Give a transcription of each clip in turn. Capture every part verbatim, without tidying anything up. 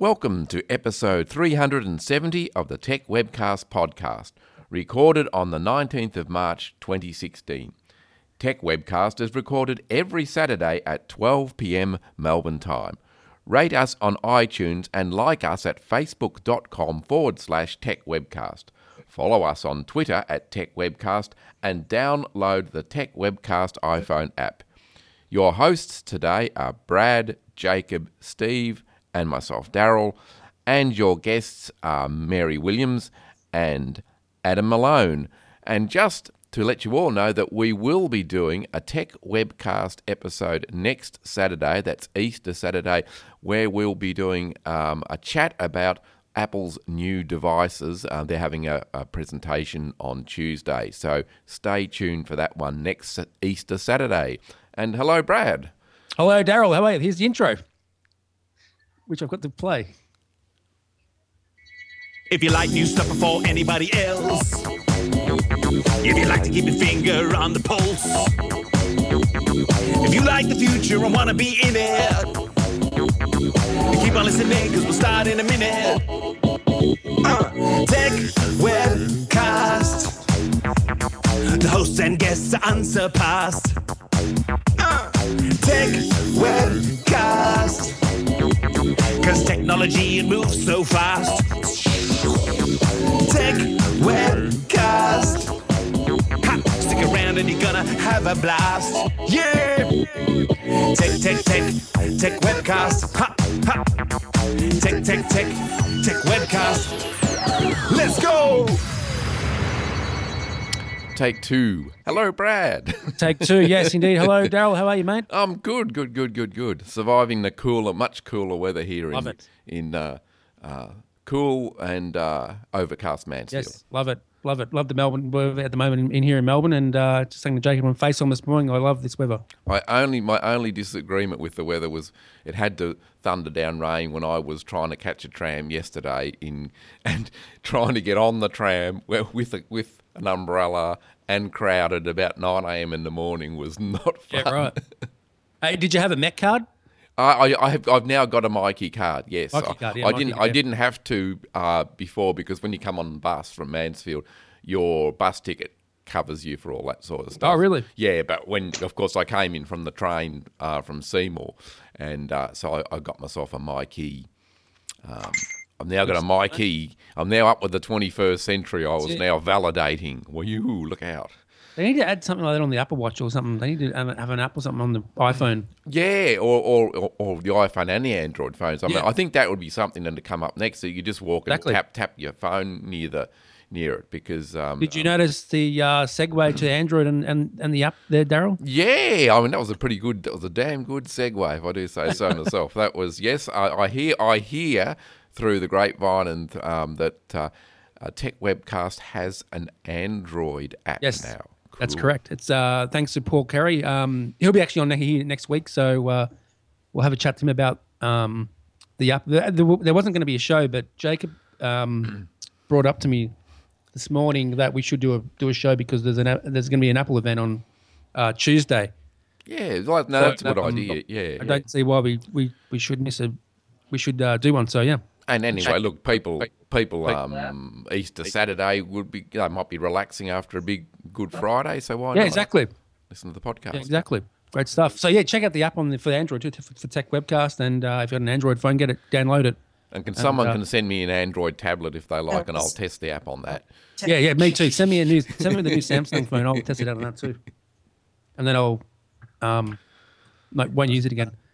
Welcome to episode three hundred seventy of the Tech Webcast podcast, recorded on the nineteenth of March twenty sixteen. Tech Webcast is recorded every Saturday at twelve p m Melbourne time. Rate us on iTunes and like us at facebook.com forward slash Tech Webcast. Follow us on Twitter at Tech Webcast and download the Tech Webcast iPhone app. Your hosts today are Brad, Jacob, Steve, and myself, Daryl, and your guests are Mary Williams and Adam Malone. And just to let you all know that we will be doing a Tech Webcast episode next Saturday, that's Easter Saturday, where we'll be doing um, a chat about Apple's new devices. Uh, they're having a, a presentation on Tuesday, so stay tuned for that one next Easter Saturday. And hello, Brad. Hello, Daryl. How are you? Here's the intro, which I've got to play. If you like new stuff before anybody else, if you like to keep your finger on the pulse, if you like the future and want to be in it, keep on listening because we'll start in a minute. Uh, Tech Webcast. The hosts and guests are unsurpassed. Uh, Tech Webcast. Cause technology, it moves so fast. Tech Webcast. Ha, stick around and you're gonna have a blast. Yeah! Tech, tech, tech, Tech Webcast. Ha, ha. Tech, tech, tech, Tech Webcast. Let's go! Take two. Hello, Brad. Take two, yes, indeed. Hello, Daryl. How are you, mate? I'm good, good, good, good, good. Surviving the cooler, much cooler weather here Love in it. in uh, uh, cool and uh, overcast Mansfield. Yes, love it. Love it. Love the Melbourne weather at the moment in, in here in Melbourne. And uh, just saying to Jacob on FaceTime this morning, I love this weather. I only my only disagreement with the weather was it had to thunder down rain when I was trying to catch a tram yesterday in and trying to get on the tram with a, with an umbrella and crowded about nine a m in the morning was not fun. Yeah, right. Hey, did you have a Met card? I, I, I have, I've now got a Mikey card. Yes, Mikey card, yeah, I, I Mikey, didn't. I yeah. didn't have to uh, before because when you come on the bus from Mansfield, your bus ticket covers you for all that sort of stuff. Oh, really? Yeah, but when, of course, I came in from the train uh, from Seymour, and uh, so I, I got myself a Mikey. Um, I've now got a Mikey. I'm now up with the twenty-first century. I was it. now validating. Well, you look out. They need to add something like that on the Apple Watch or something. They need to have have an app or something on the iPhone. Yeah, or or, or the iPhone and the Android phones. I mean, Yeah. I think that would be something then to come up next. So you just walk and Exactly. tap tap your phone near the near it because. Um, Did you notice the uh, segue to Android and, and, and the app there, Daryl? Yeah, I mean that was a pretty good. That was a damn good segue, if I do say so myself. That was yes. I, I hear I hear through the grapevine and um, that uh, uh, Tech Webcast has an Android app Yes. now. That's Cool. correct. It's uh, thanks to Paul Carey. Um, he'll be actually on here next week, so uh, we'll have a chat to him about um, the app. There, there wasn't going to be a show, but Jacob um, brought up to me this morning that we should do a do a show because there's an there's going to be an Apple event on uh, Tuesday. Yeah, like, no, So, that's a good um, idea. Yeah, I yeah. don't see why we, we, we should miss a we should uh, do one. So yeah, And anyway, look, people, people, um, Easter Saturday would be, they might be relaxing after a big Good Friday, so why yeah, not exactly, listen to the podcast? yeah, exactly. Great stuff. So yeah, check out the app on the, for the Android too, for, for Tech Webcast, and uh, if you've got an Android phone, get it, download it. And can someone uh, can send me an Android tablet if they like, and I'll test the app on that. Yeah, yeah, me too. Send me a new, send me the new Samsung phone. I'll test it out on that too, and then I'll, um, like won't use it again.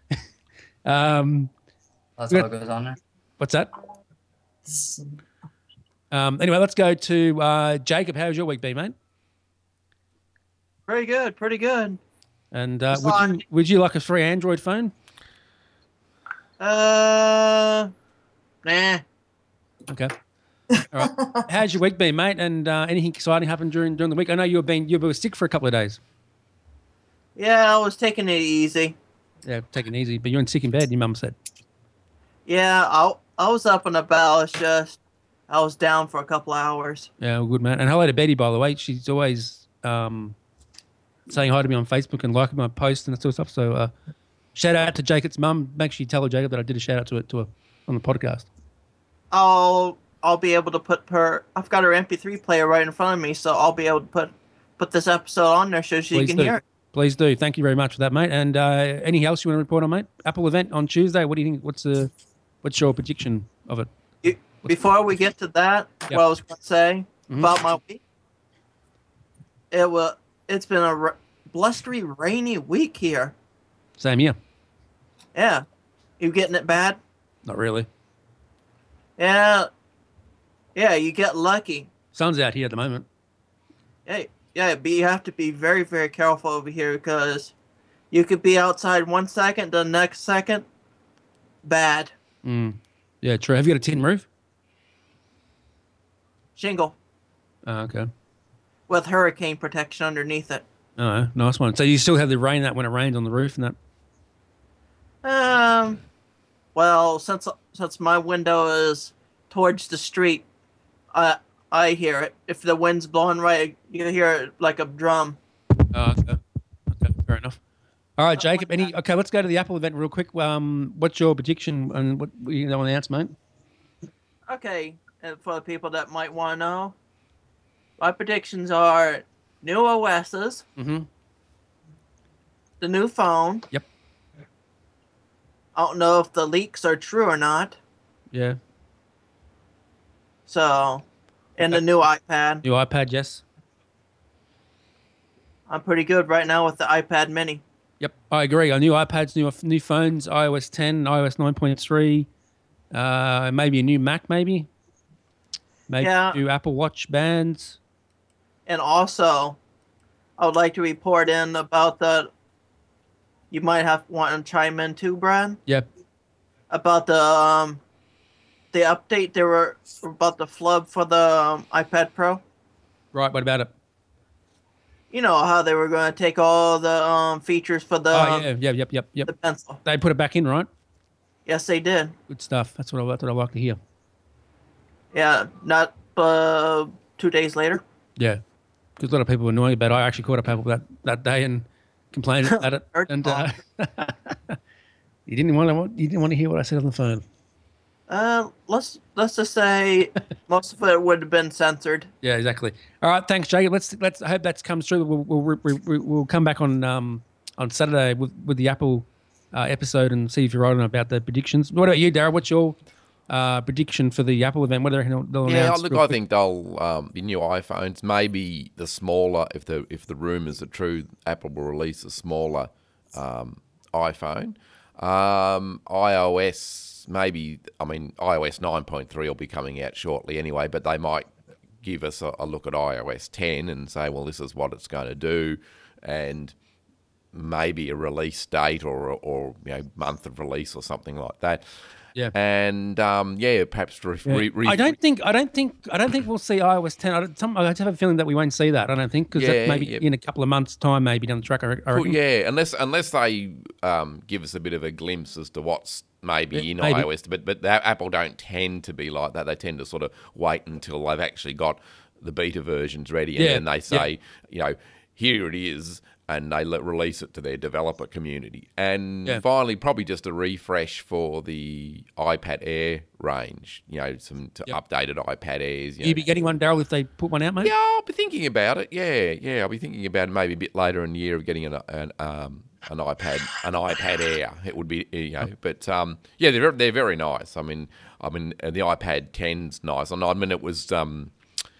um, That's Yeah. what goes on there. what's that? Um, anyway, let's go to uh, Jacob. How's your week been, mate? Pretty good, pretty good. And uh, It's would you fine. would you like a free Android phone? Uh, nah. Okay. All right. How's your week been, mate? And uh, anything exciting happened during during the week? I know you were been you were sick for a couple of days. Yeah, I was taking it easy. Yeah, taking it easy. But you're in sick in bed. Your mum said. Yeah, I I was up and about. It's just I was down for a couple hours. Yeah, well, good man. And hello to Betty, by the way. She's always um, saying hi to me on Facebook and liking my posts and that sort of stuff. So uh, shout out to Jacob's mum. Make sure you tell her, Jacob, that I did a shout out to it to her. on the podcast? I'll I'll be able to put her. I've got her M P three player right in front of me, so I'll be able to put put this episode on there so she Please can do. hear it. Please do. Thank you very much for that, mate. And uh, anything else you want to report on, mate? Apple event on Tuesday. What do you think? What's the what's your prediction of it? You, before we get to that, Yep. what I was going to say Mhm. about my week, it was it's been a r- blustery, rainy week here. Same here. Yeah, you getting it bad? Not really. Yeah, yeah, you get lucky. Sun's out here at the moment. Yeah, yeah, but you have to be very, very careful over here because you could be outside one second, the next second, bad. Mm. Yeah, true. Have you got a tin roof? Shingle Oh, okay. with hurricane protection underneath it. Oh, nice one. So you still have the rain that when it rains on the roof and that? Um, well, since since my window is towards the street, I I hear it. If the wind's blowing right, you hear it like a drum. Oh, okay. Okay, fair enough. All right, Jacob. Any? Okay, let's go to the Apple event real quick. Um, what's your prediction and what you know announce, mate? Okay, and for the people that might want to know, my predictions are new O Ss, Mm-hmm. the new phone. Yep. I don't know if the leaks are true or not. Yeah. So, and the new iPad. New iPad, yes. I'm pretty good right now with the iPad Mini. Yep, I agree. Our new iPads, new new phones, iOS ten, iOS nine point three, uh, maybe a new Mac, maybe. Maybe Yeah. new Apple Watch bands. And also, I would like to report in about the. You might have want to chime in too, Brad, Yep. about the um, the update. There were about the flub for the um, iPad Pro. Right. What about it? You know how they were going to take all the um features for the oh um, yeah, yeah, yep, yep, the yep. pencil. They put it back in, right? Yes, they did. Good stuff. That's what I that's what I like to hear. Yeah, not uh, two days later. Yeah, because a lot of people were annoying about it. I actually caught up with that that day and complained about it. Heard And you. uh, you didn't want to you didn't want to hear what I said on the phone. Uh, let's let's just say most of it would have been censored. Yeah, exactly. All right, thanks, Jacob. Let's let's I hope that comes through. We'll we'll, we'll, we'll come back on um on Saturday with with the Apple uh, episode and see if you're right on about the predictions. What about you, Darryl? What's your uh, prediction for the Apple event? What do you reckon they'll Yeah, announce? look, real I quick? think they'll um, the new iPhones, maybe the smaller. If the if the rumours are true, Apple will release a smaller um, iPhone. Um, iOS, maybe. I mean, iOS nine point three will be coming out shortly anyway, but they might give us a, a look at iOS ten and say, well, this is what it's going to do, and maybe a release date or or you know month of release or something like that. Yeah. And um, yeah, perhaps re- Yeah. re- re- I don't think I don't think I don't think we'll see iOS ten. I, don't, some, I have a feeling that we won't see that. I don't think because Yeah, maybe yeah. in a couple of months' time, maybe down the track. I, re- I Well, reckon. yeah, unless unless they um, give us a bit of a glimpse as to what's maybe Yeah, in maybe. iOS, but but the, Apple don't tend to be like that. They tend to sort of wait until they've actually got the beta versions ready, and Yeah, then they yeah. say, you know, here it is, and they let, release it to their developer community. And Yeah. finally, probably just a refresh for the iPad Air range. You know, some to Yep. updated iPad Airs. You You know. be getting one, Darryl, if they put one out, mate. Yeah, I'll be thinking about it. Yeah, yeah, I'll be thinking about it maybe a bit later in the year of getting an an um an iPad an iPad Air. It would be you know, but um yeah, they're they're very nice. I mean, I mean uh, the iPad ten's nice, and I mean it was um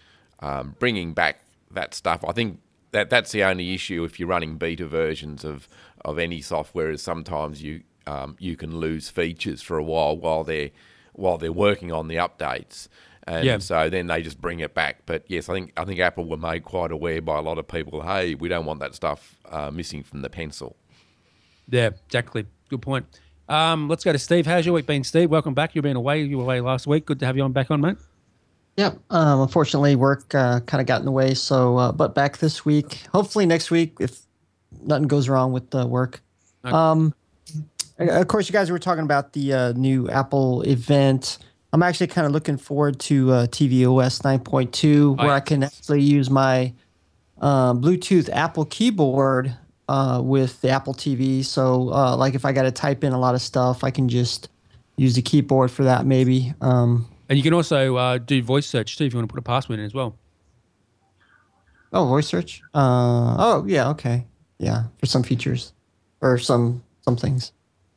um bringing back that stuff. I think that that's the only issue if you're running beta versions of of any software is sometimes you um you can lose features for a while while they're while they're working on the updates. And Yeah. so then they just bring it back. But yes, I think I think Apple were made quite aware by a lot of people. Hey, we don't want that stuff uh, missing from the pencil. Yeah, exactly. Good point. Um, let's go to Steve. How's your week been, Steve? Welcome back. You've been away. You were away last week. Good to have you on back on, mate. Yeah. Um, unfortunately, work uh, kind of got in the way. So, uh, but back this week. Hopefully next week, if nothing goes wrong with the work. Okay. Um, of course, you guys were talking about the uh, new Apple event. I'm actually kind of looking forward to uh, tvOS nine point two, Oh, where yeah. I can actually use my uh, Bluetooth Apple keyboard uh, with the Apple T V. So, uh, like if I got to type in a lot of stuff, I can just use the keyboard for that maybe. Um, And you can also uh, do voice search too if you want to put a password in as well. oh, voice search. Uh, oh, yeah, okay, yeah, for some features or some some things.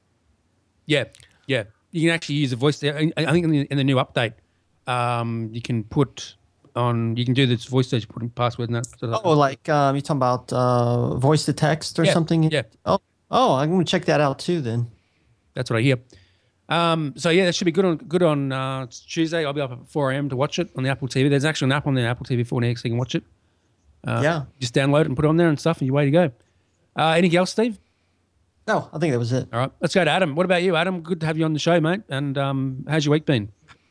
Yeah, yeah. You can actually use the voice. I I think in the, in the new update, um, you can put on. You can do this voice search, putting password and that. Sort of Oh, like um, you're talking about uh, voice to text or Yeah, something? yeah. Oh, oh, I'm gonna check that out too then. That's what I hear. Um, so yeah, that should be good on good on uh, Tuesday. I'll be up at four a.m. to watch it on the Apple T V. There's actually an app on the Apple T V four X so you can watch it. Uh, yeah. Just download it and put it on there and stuff, and you're way to go. Uh, anything else, Steve? No, I think that was it. All right, let's go to Adam. What about you, Adam? Good to have you on the show, mate. And um, how's your week been?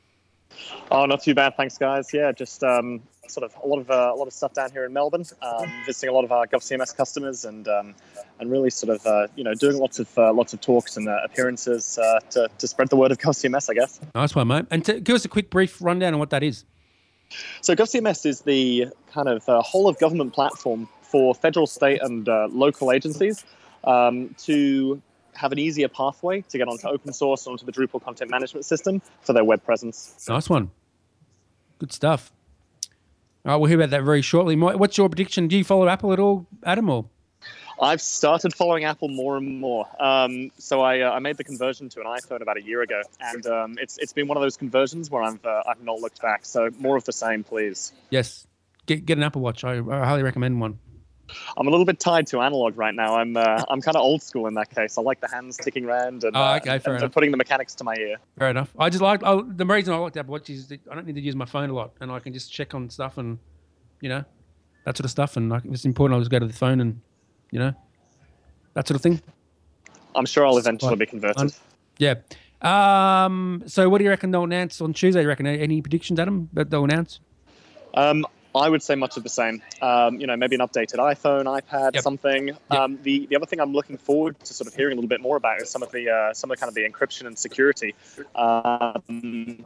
Oh, not too bad, thanks, guys. Yeah, just um, sort of a lot of uh, a lot of stuff down here in Melbourne, um, visiting a lot of our GovCMS customers, and um, and really sort of uh, you know doing lots of uh, lots of talks and uh, appearances uh, to to spread the word of GovCMS, I guess. Nice one, mate. And t- give us a quick brief rundown on what that is. So GovCMS is the kind of uh, whole of government platform for federal, state, and uh, local agencies um, to have an easier pathway to get onto open source and onto the Drupal content management system for their web presence. Nice one. Good stuff. All right, we'll hear about that very shortly. Mi- What's your prediction? Do you follow Apple at all, Adam? Or I've started following Apple more and more. Um, so I, uh, I made the conversion to an iPhone about a year ago, and um, it's it's been one of those conversions where I've uh, I've not looked back. So more of the same, please. yes, get get an Apple Watch. I, I highly recommend one. I'm a little bit tied to analog right now. I'm uh, I'm kind of old school in that case. I like the hands ticking around and, Oh, okay, uh, fair and, enough. and putting the mechanics to my ear. Fair enough. I just like I, the reason I like the Apple Watch is that I don't need to use my phone a lot, and I can just check on stuff and you know that sort of stuff. And like, if it's important, I'll just go to the phone and you know that sort of thing. I'm sure I'll eventually Right. be converted. Yeah. Um. So, what do you reckon they'll announce on Tuesday? You reckon any predictions, Adam, that they'll announce? Um, I would say much of the same. Um, you know, maybe an updated iPhone, iPad, Yep. something. Um, the the other thing I'm looking forward to sort of hearing a little bit more about is some of the uh, some of the kind of the encryption and security um,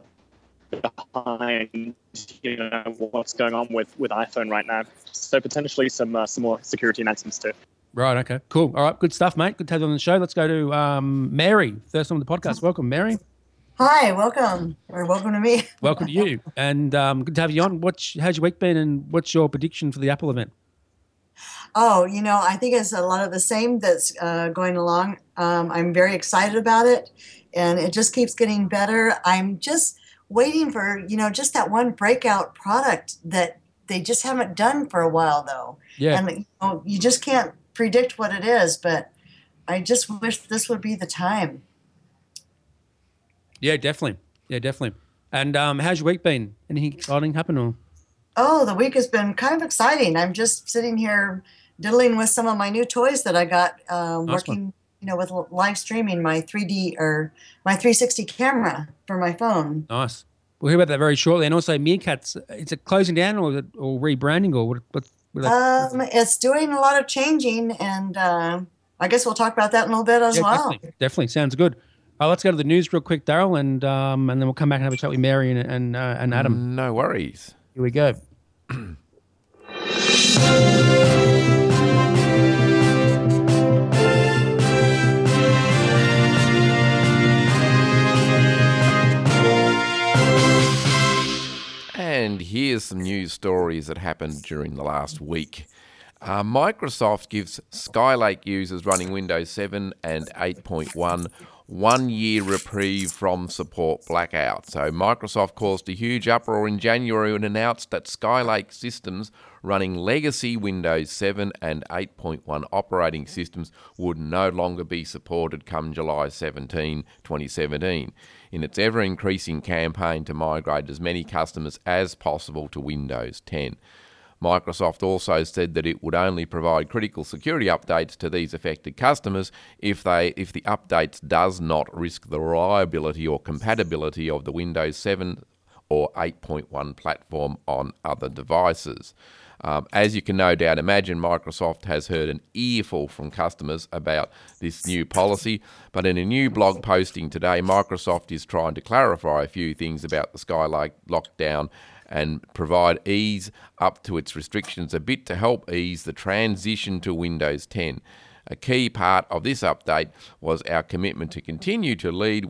behind you know what's going on with, with iPhone right now. So potentially some uh, some more security announcements too. Right. Okay. Cool. All right. Good stuff, mate. Good to have you on the show. Let's go to um, Mary, first on the podcast. Welcome, Mary. Hi, welcome, or welcome to me. Welcome to you, and um, good to have you on. What's how's your week been, and what's your prediction for the Apple event? Oh, you know, I think it's a lot of the same that's uh, going along. Um, I'm very excited about it, and it just keeps getting better. I'm just waiting for, you know, just that one breakout product that they just haven't done for a while, though. Yeah. And you know, you just can't predict what it is, but I just wish this would be the time. Yeah, definitely. Yeah, definitely. And um, how's your week been? Anything exciting happen? Or Oh, the week has been kind of exciting. I'm just sitting here diddling with some of my new toys that I got uh, Nice working, one. you know, with l- live streaming my three D or my three sixty camera for my phone. nice. We'll hear about that very shortly. And also, Meerkats. Is it closing down or is it, or rebranding or what? what, what are they- Um, it's doing a lot of changing, and uh, I guess we'll talk about that in a little bit as yeah, well. definitely. Definitely sounds good. Uh, let's go to the news real quick, Daryl, and um, and then we'll come back and have a chat with Mary and and, uh, and Adam. No worries. Here we go. And here's some news stories that happened during the last week. Uh, Microsoft gives Skylake users running Windows seven and eight point one one year reprieve from support blackout. So Microsoft caused a huge uproar in January and announced that Skylake systems running legacy Windows seven and eight point one operating systems would no longer be supported come July seventeenth, twenty seventeen, in its ever-increasing campaign to migrate as many customers as possible to Windows ten. Microsoft also said that it would only provide critical security updates to these affected customers if they if the updates does not risk the reliability or compatibility of the Windows seven or eight point one platform on other devices. Um, as you can no doubt imagine, Microsoft has heard an earful from customers about this new policy, but in a new blog posting today, Microsoft is trying to clarify a few things about the Skylake lockdown and provide ease up to its restrictions a bit to help ease the transition to Windows ten. A key part of this update was our commitment to continue to lead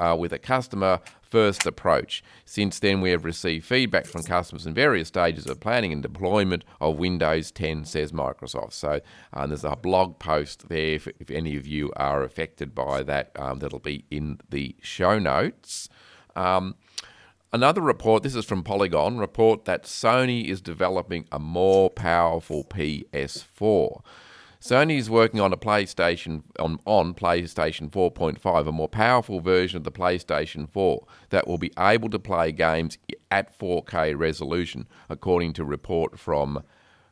uh, with a customer-first approach. Since then, we have received feedback from customers in various stages of planning and deployment of Windows ten, says Microsoft. So um, there's a blog post there if, if any of you are affected by that. Um, that'll be in the show notes. Um, Another report, this is from Polygon, report that Sony is developing a more powerful P S four. Sony is working on a PlayStation on, on PlayStation four point five, a more powerful version of the PlayStation four that will be able to play games at four K resolution, according to a report from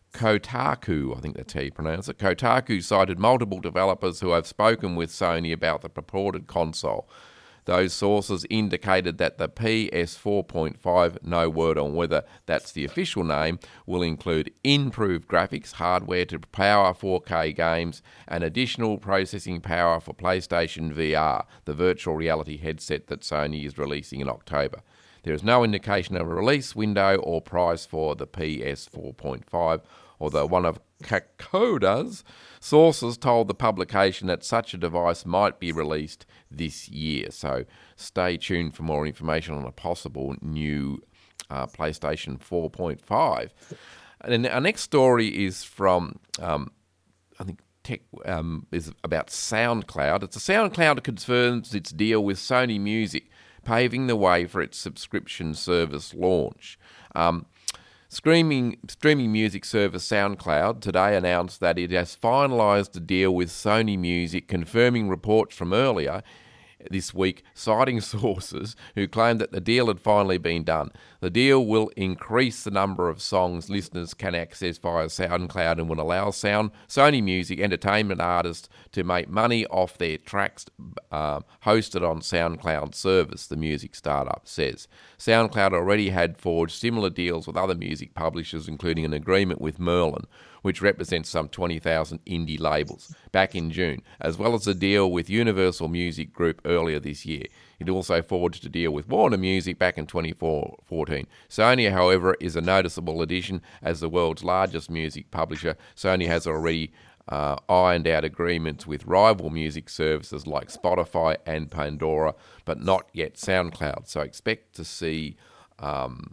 Kotaku, I think that's how you pronounce it. Kotaku cited multiple developers who have spoken with Sony about the purported console. Those sources indicated that the P S four point five, no word on whether that's the official name, will include improved graphics, hardware to power four K games, and additional processing power for PlayStation V R, the virtual reality headset that Sony is releasing in October. There is no indication of a release window or price for the P S four point five, although one of Kakoda's sources told the publication that such a device might be released this year. So stay tuned for more information on a possible new uh, PlayStation four point five. And then our next story is from, um, I think, Tech um, is about SoundCloud. It's a SoundCloud confirms its deal with Sony Music, paving the way for its subscription service launch. Um, Streaming, streaming music service SoundCloud today announced that it has finalised a deal with Sony Music, confirming reports from earlier this week, citing sources who claimed that the deal had finally been done. The deal will increase the number of songs listeners can access via SoundCloud and will allow sound, Sony Music entertainment artists to make money off their tracks uh, hosted on SoundCloud service, the music startup says. SoundCloud already had forged similar deals with other music publishers, including an agreement with Merlin, which represents some twenty thousand indie labels, back in June, as well as a deal with Universal Music Group earlier this year. It also forged a deal with Warner Music back in twenty fourteen. Sony, however, is a noticeable addition. As the world's largest music publisher, Sony has already uh, ironed out agreements with rival music services like Spotify and Pandora, but not yet SoundCloud. So expect to see um,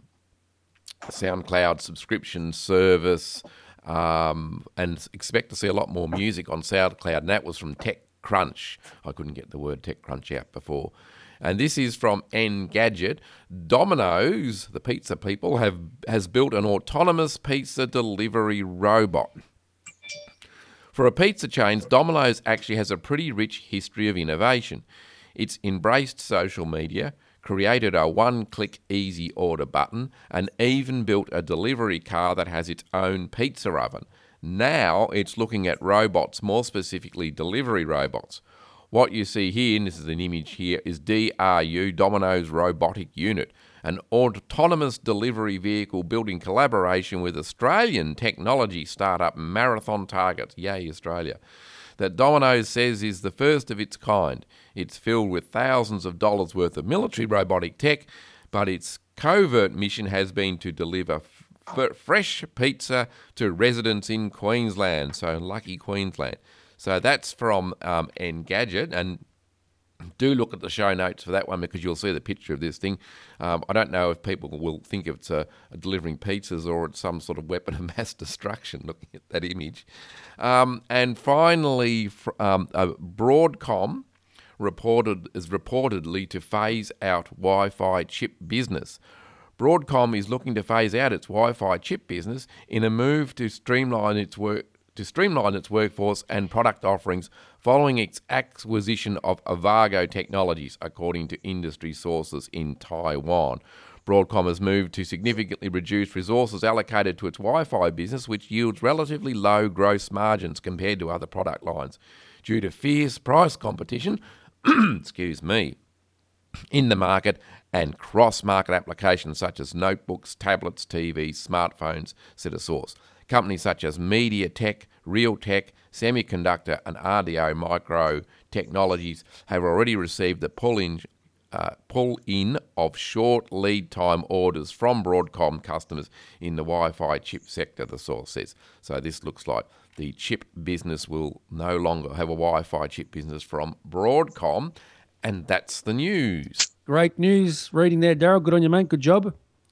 SoundCloud subscription service, Um, and expect to see a lot more music on SoundCloud, and that was from TechCrunch. I couldn't get the word TechCrunch out before. And this is from Engadget. Domino's, the pizza people, have has built an autonomous pizza delivery robot. For a pizza chain, Domino's actually has a pretty rich history of innovation. It's embraced social media, created a one-click easy order button, and even built a delivery car that has its own pizza oven. Now it's looking at robots, more specifically delivery robots. What you see here, and this is an image here, is D R U, Domino's Robotic Unit, an autonomous delivery vehicle built in collaboration with Australian technology startup Marathon Targets, yay Australia, that Domino's says is the first of its kind. It's filled with thousands of dollars worth of military robotic tech, but its covert mission has been to deliver f- fresh pizza to residents in Queensland. So lucky Queensland. So that's from um, Engadget, and do look at the show notes for that one because you'll see the picture of this thing. Um, I don't know if people will think it's a, a delivering pizzas or it's some sort of weapon of mass destruction looking at that image. Um, and finally, um, uh, Broadcom reported is reportedly to phase out Wi-Fi chip business. Broadcom is looking to phase out its Wi-Fi chip business in a move to streamline its work to streamline its workforce and product offerings following its acquisition of Avago Technologies, according to industry sources in Taiwan. Broadcom has moved to significantly reduce resources allocated to its Wi-Fi business, which yields relatively low gross margins compared to other product lines, due to fierce price competition, excuse me, in the market and cross-market applications such as notebooks, tablets, T Vs, smartphones, said a source. Companies such as MediaTek, Realtek, Semiconductor and R D O Micro Technologies have already received the pull-in uh, pull-in of short lead time orders from Broadcom customers in the Wi-Fi chip sector, the source says. So this looks like the chip business will no longer have a Wi-Fi chip business from Broadcom. And that's the news. Great news reading there, Daryl. Good on you, mate. Good job.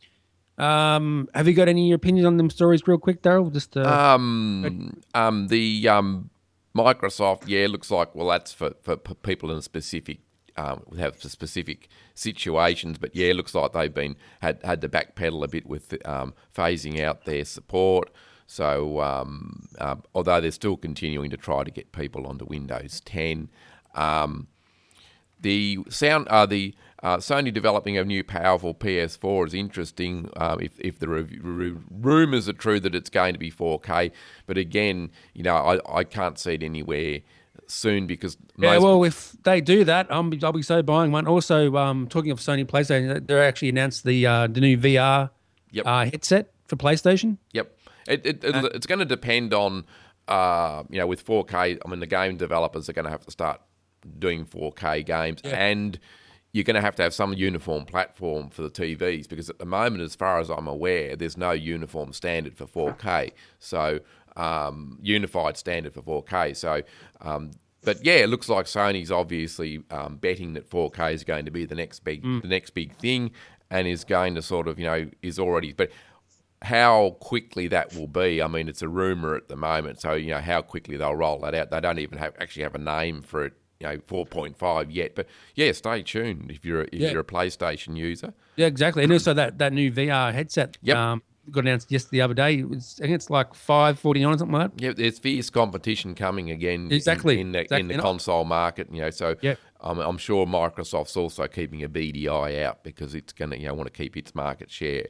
Um, have you got any opinions on them stories real quick, Daryl? Just uh, Um, um, the um, Microsoft, yeah, looks like, well, that's for, for p- people in a specific, um, have specific situations, but yeah, looks like they've been, had, had to backpedal a bit with um, phasing out their support. So, um, um, although they're still continuing to try to get people onto Windows ten, um, the sound, uh, the uh, Sony developing a new powerful P S four is interesting. Um, if if the rev- r- rumours are true that it's going to be four K, but again, you know, I, I can't see it anywhere soon because yeah, most well, if they do that, I'll be, I'll be so buying one. Also, um, talking of Sony PlayStation, they actually announced the uh, the new V R Yep. uh, headset for PlayStation. Yep. It, it, it, it's going to depend on, uh, you know, with four K, I mean, the game developers are going to have to start doing four K games, Yeah. and you're going to have to have some uniform platform for the T Vs, because at the moment, as far as I'm aware, there's no uniform standard for four K. So, um, unified standard for four K. So, um, but yeah, it looks like Sony's obviously um, betting that four K is going to be the next big, the next big thing, and is going to sort of, you know, is already, but how quickly that will be, I mean, it's a rumor at the moment. So, you know, how quickly they'll roll that out. They don't even have actually have a name for it, you know, four point five yet. But yeah, stay tuned if you're a, if Yeah. you're a PlayStation user. Yeah, exactly. And also that, that new V R headset Yep. um, got announced just the other day. It was, I think it's like five forty-nine or something like that. Yeah, there's fierce competition coming again in- Exactly, in, the in exactly. the And I- console market. You know, so Yep. I'm, I'm sure Microsoft's also keeping a beady eye out because it's going to, you know, want to keep its market share.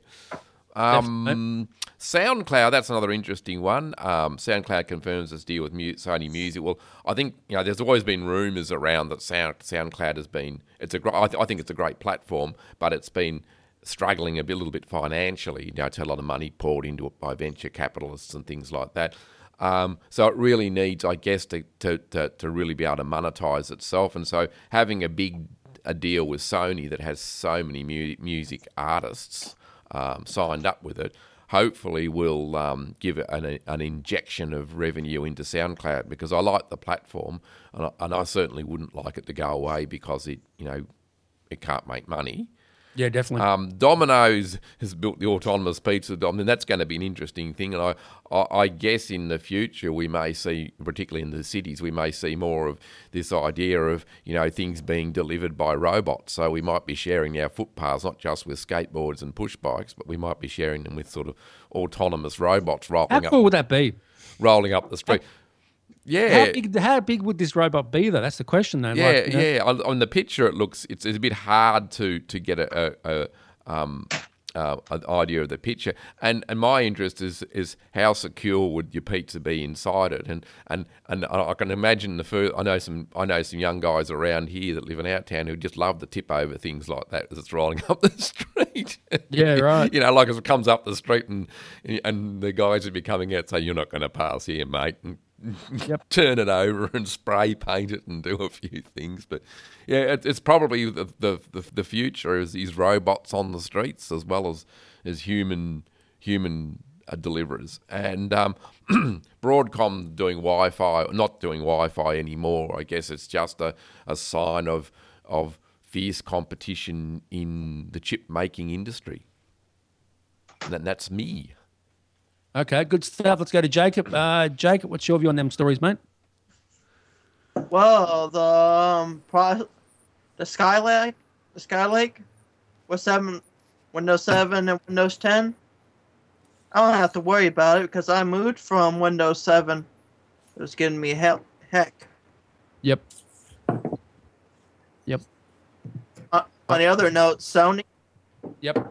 Um, SoundCloud, that's another interesting one. Um, SoundCloud confirms its deal with Mu- Sony Music. Well, I think, you know, there's always been rumours around that Sound SoundCloud has been. It's a. gr- I, th- I think it's a great platform, but it's been struggling a bit, little bit financially. You know, it's had a lot of money poured into it by venture capitalists and things like that. Um, so it really needs, I guess, to, to to to really be able to monetize itself. And so having a big a deal with Sony that has so many mu- music artists um, signed up with it, hopefully will um, give it an, an injection of revenue into SoundCloud, because I like the platform, and I, and I certainly wouldn't like it to go away because it, you know, it can't make money. Yeah, definitely. Um, Domino's has built the autonomous pizza dom, and that's going to be an interesting thing. And I, I, I guess in the future we may see, particularly in the cities, we may see more of this idea of, you know, things being delivered by robots. So we might be sharing our footpaths not just with skateboards and push bikes, but we might be sharing them with sort of autonomous robots rolling How up, cool would that be? rolling up the street. Yeah. How big, how big would this robot be, though? That's the question, though. Yeah, Like, you know, yeah. On, on the picture, it looks it's, it's a bit hard to to get a, a, a um uh, an idea of the picture. And and my interest is is how secure would your pizza be inside it? And and and I can imagine the first. I know some I know some young guys around here that live in our town who just love to tip over things like that as it's rolling up the street. Yeah, right. You know, like as it comes up the street, and and the guys would be coming out saying, "You're not going to pass here, mate." And Yep. turn it over and spray paint it and do a few things. But yeah, it, it's probably the, the the the future is these robots on the streets as well as as human human uh, deliverers. And um, Broadcom doing Wi-Fi, not doing Wi-Fi anymore. I guess it's just a, a sign of of fierce competition in the chip making industry. And that's me. Okay, good stuff. Let's go to Jacob. Uh, Jacob, what's your view on them stories, mate? Well, the um, pro- the Skylake, the Skylake, with seven, Windows seven and Windows ten. I don't have to worry about it because I moved from Windows seven. It was giving me hell, heck. Yep. Yep. Uh, on the other note, Sony. Yep.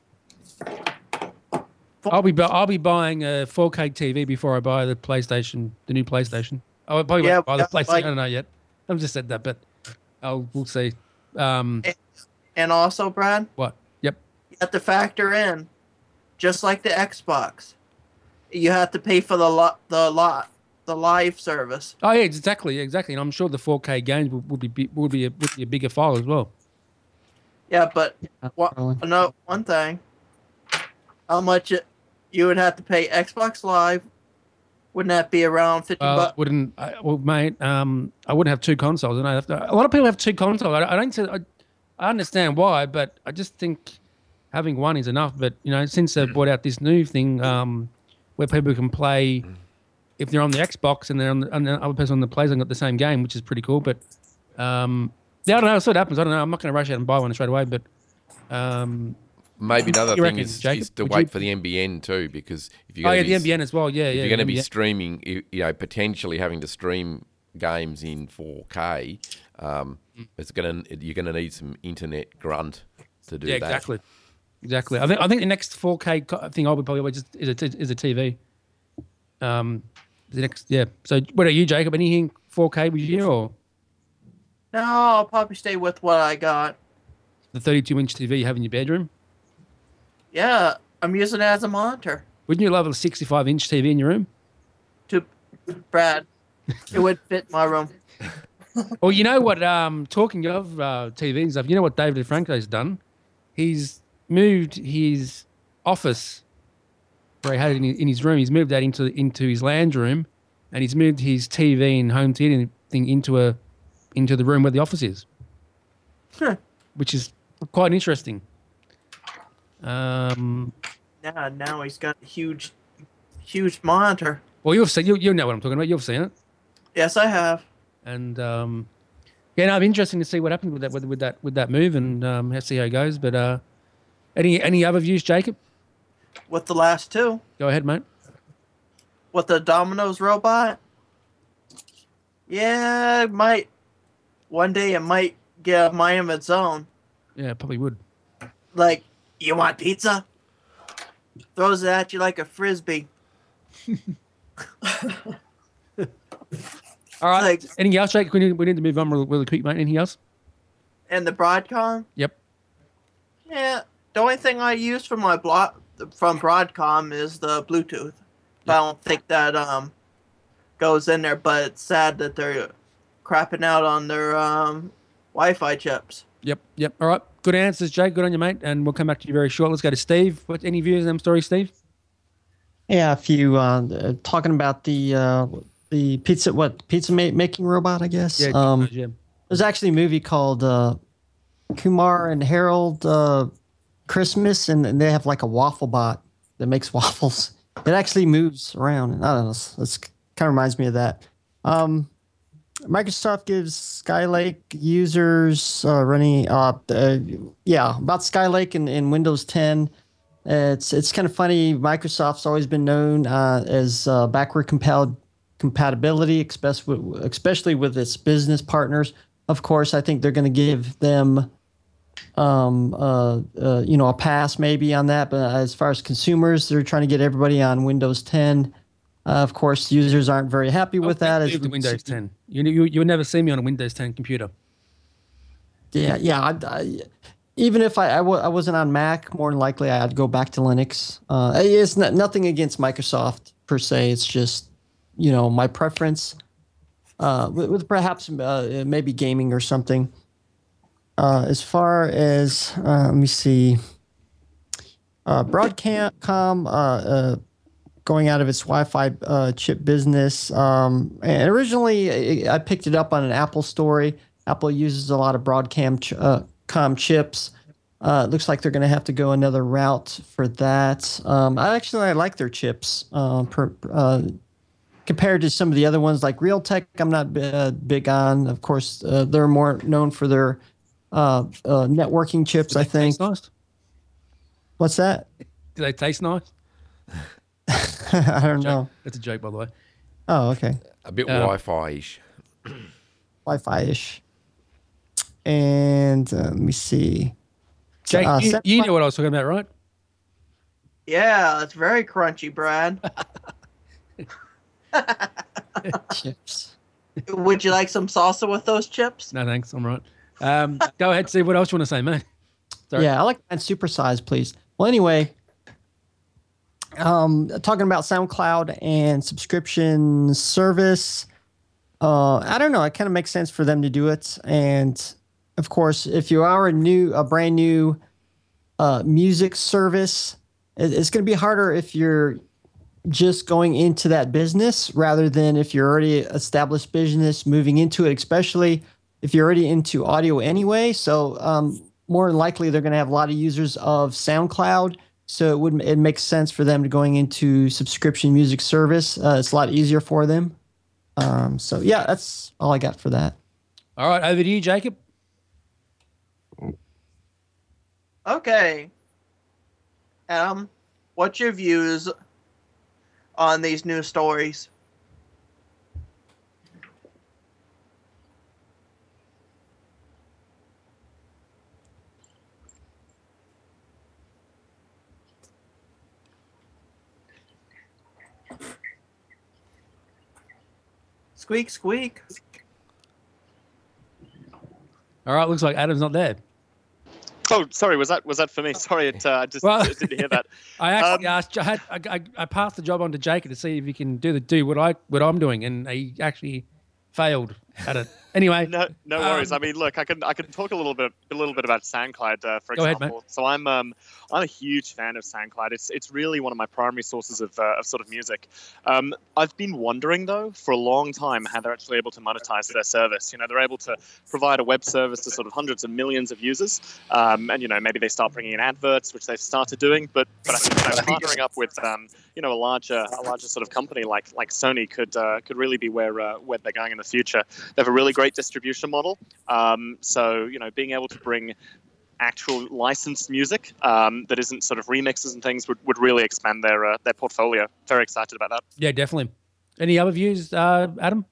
I'll be bu- I'll be buying a four K T V before I buy the PlayStation, the new PlayStation. I'll probably Yeah, won't buy the yeah, PlayStation. like- I don't know yet. I've just said that, but I'll we'll see. Um, And also, Brad, what? Yep. you have to factor in, just like the Xbox, you have to pay for the lot, the lot, the live service. Oh yeah, exactly, exactly. And I'm sure the four K games would, would be bi- would be a, would be a bigger file as well. Yeah, but what? Probably. No, one thing. How much it, you would have to pay Xbox Live Wouldn't that be around fifty Well, I bucks? wouldn't, I, well, mate, um, I wouldn't have two consoles. And I have to, a lot of people have two consoles. I, I don't say, I, I understand why, but I just think having one is enough. But, you know, since they've brought out this new thing um, where people can play, if they're on the Xbox and they're on the, and the other person on the PlayStation got the same game, which is pretty cool. But, um, yeah, I don't know. See what happens. I don't know. I'm not going to rush out and buy one straight away, but um, Maybe another you thing reckon, is, Jacob? is to Would wait you- for the N B N too, because if you're oh, going yeah, to the be N B N as well. Yeah, if yeah. you're going to be N B N. streaming, you you know, potentially having to stream games in four K, um, it's going to you're going to need some internet grunt to do Yeah, that. exactly. Exactly. I think I think the next four K co- thing I would probably just is a t- is a T V. Um, the next yeah. So what are you, Jacob? Anything four K with you or No, I'll probably stay with what I got. the thirty-two inch T V you have in your bedroom? Yeah, I'm using it as a monitor. Wouldn't you love a sixty-five inch T V in your room? To Brad, it would fit my room. Well, you know what? Um, talking of uh, T V and stuff, you know what David Franco's done? He's moved his office where he had it in, in his room. He's moved that into into his lounge room, and he's moved his T V and home theater thing into a into the room where the office is, Huh. which is quite interesting. Um, Yeah, now he's got a huge, huge monitor. well, you've seen you you know what I'm talking about. You've seen it, Yes, I have. and um, yeah, no, I'm interested to see what happens with that with, with that with that move and um, see how it goes. But uh, any any other views, Jacob? With the last two. Go ahead, mate. With the Domino's robot. Yeah, it might. One day it might get a mind of its own. Yeah, probably would. Like, you want pizza? Throws it at you like a frisbee. All right. Like- Anything else, Jake? We need, we need to move on really, really quick, mate. Anything else? And the Broadcom? Yep. Yeah, the only thing I use for my block from Broadcom is the Bluetooth. I don't think that um goes in there, but it's sad that they're crapping out on their um Wi-Fi chips. Yep. Yep. All right. Good answers, Jake. Good on you, mate. And we'll come back to you very short. Let's go to Steve. What any views on them stories, Steve? Yeah, if you uh, uh, talking about the uh, the pizza what pizza ma- making robot, I guess. Yeah. Um, yeah. there's actually a movie called uh, Kumar and Harold uh, Christmas, and, and they have like a waffle bot that makes waffles. It actually moves around. And I don't know. It's, it's kind of reminds me of that. Um, Microsoft gives Skylake users uh, running. Uh, uh, yeah, about Skylake in, in Windows ten. Uh, it's it's kind of funny. Microsoft's always been known uh, as uh, backward compal- compatibility, especially with, especially with its business partners. Of course, I think they're going to give them, um, uh, uh, you know, a pass maybe on that. But as far as consumers, they're trying to get everybody on Windows ten. Uh, of course, users aren't very happy with that. As Move to we- Windows ten. You you you would never see me on a Windows ten computer. Yeah, yeah. I, I, even if I, I, w- I wasn't on Mac, more than likely I'd go back to Linux. Uh, it's not, nothing against Microsoft per se. It's just, you know, my preference uh, with, with perhaps uh, maybe gaming or something. Uh, as far as, uh, let me see, uh, Broadcom uh, uh, going out of its Wi-Fi uh, chip business. Um, and originally, I I picked it up on an Apple story. Apple uses a lot of Broadcom ch- uh, com chips. Uh, it looks like they're going to have to go another route for that. Um, I actually I like their chips uh, per, uh, compared to some of the other ones like Realtek. I'm not uh, big on. Of course, uh, they're more known for their uh, uh, networking chips. Do I they think. taste nice? What's that? Do they taste nice? I don't know. That's a joke, by the way. Oh, okay. A bit Um, Wi-Fi-ish. Wi-Fi-ish. And uh, let me see. Jake, Uh, you, Sam- you know what I was talking about, right? Yeah, it's very crunchy, Brad. chips. Would you like some salsa with those chips? No, thanks. I'm right. Um, go ahead, Steve. What else you want to say, mate? Sorry. Yeah, I like mine supersized, please. Well, anyway, um, talking about SoundCloud and subscription service. Uh, I don't know. It kind of makes sense for them to do it. And of course, if you are a new, a brand new uh, music service, it, it's going to be harder if you're just going into that business rather than if you're already established business moving into it, especially if you're already into audio anyway. So um, more than likely they're going to have a lot of users of SoundCloud. So it would it makes sense for them to going into subscription music service. Uh, it's a lot easier for them. Um, so yeah, that's all I got for that. All right, over to you, Jacob. Okay. Um, what's your views on these news stories? Squeak, squeak. All right, looks like Adam's not there. Oh, sorry. Was that was that for me? Sorry, it, uh, I just Well, didn't hear that. I actually Um, asked. I, had, I, I I passed the job on to Jacob to see if he can do the do what I what I'm doing, and he actually failed at it. Anyway, No, no worries. Um, I mean, look, I can I can talk a little bit a little bit about SoundCloud, uh, for Go ahead, example. So I'm um I'm a huge fan of SoundCloud. It's it's really one of my primary sources of uh, of sort of music. Um, I've been wondering though for a long time how they're actually able to monetize their service. You know, they're able to provide a web service to sort of hundreds of millions of users, um, and you know maybe they start bringing in adverts, which they've started doing. But but I think you know, partnering up with um you know a larger a larger sort of company like like Sony could uh, could really be where uh, where they're going in the future. They have a really great distribution model. Um, so, you know, being able to bring actual licensed music um, that isn't sort of remixes and things would, would really expand their uh, their portfolio. Very excited about that. yeah, definitely. Any other views, uh, Adam?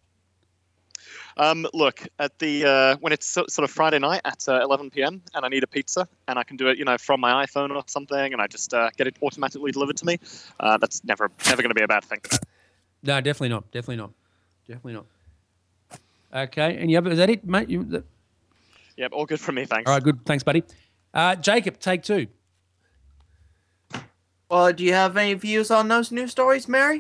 Um, look, at the uh, when it's so, sort of Friday night at uh, eleven p.m. and I need a pizza and I can do it, you know, from my iPhone or something, and I just uh, get it automatically delivered to me. Uh, that's never never going to be a bad thing. No, definitely not. Definitely not. Definitely not. Okay, any other? Is that it, mate? You, that, Yep, all good from me. Thanks. all right, good. Thanks, buddy. Uh, Jacob, take two. Well, do you have any views on those news stories, Mary?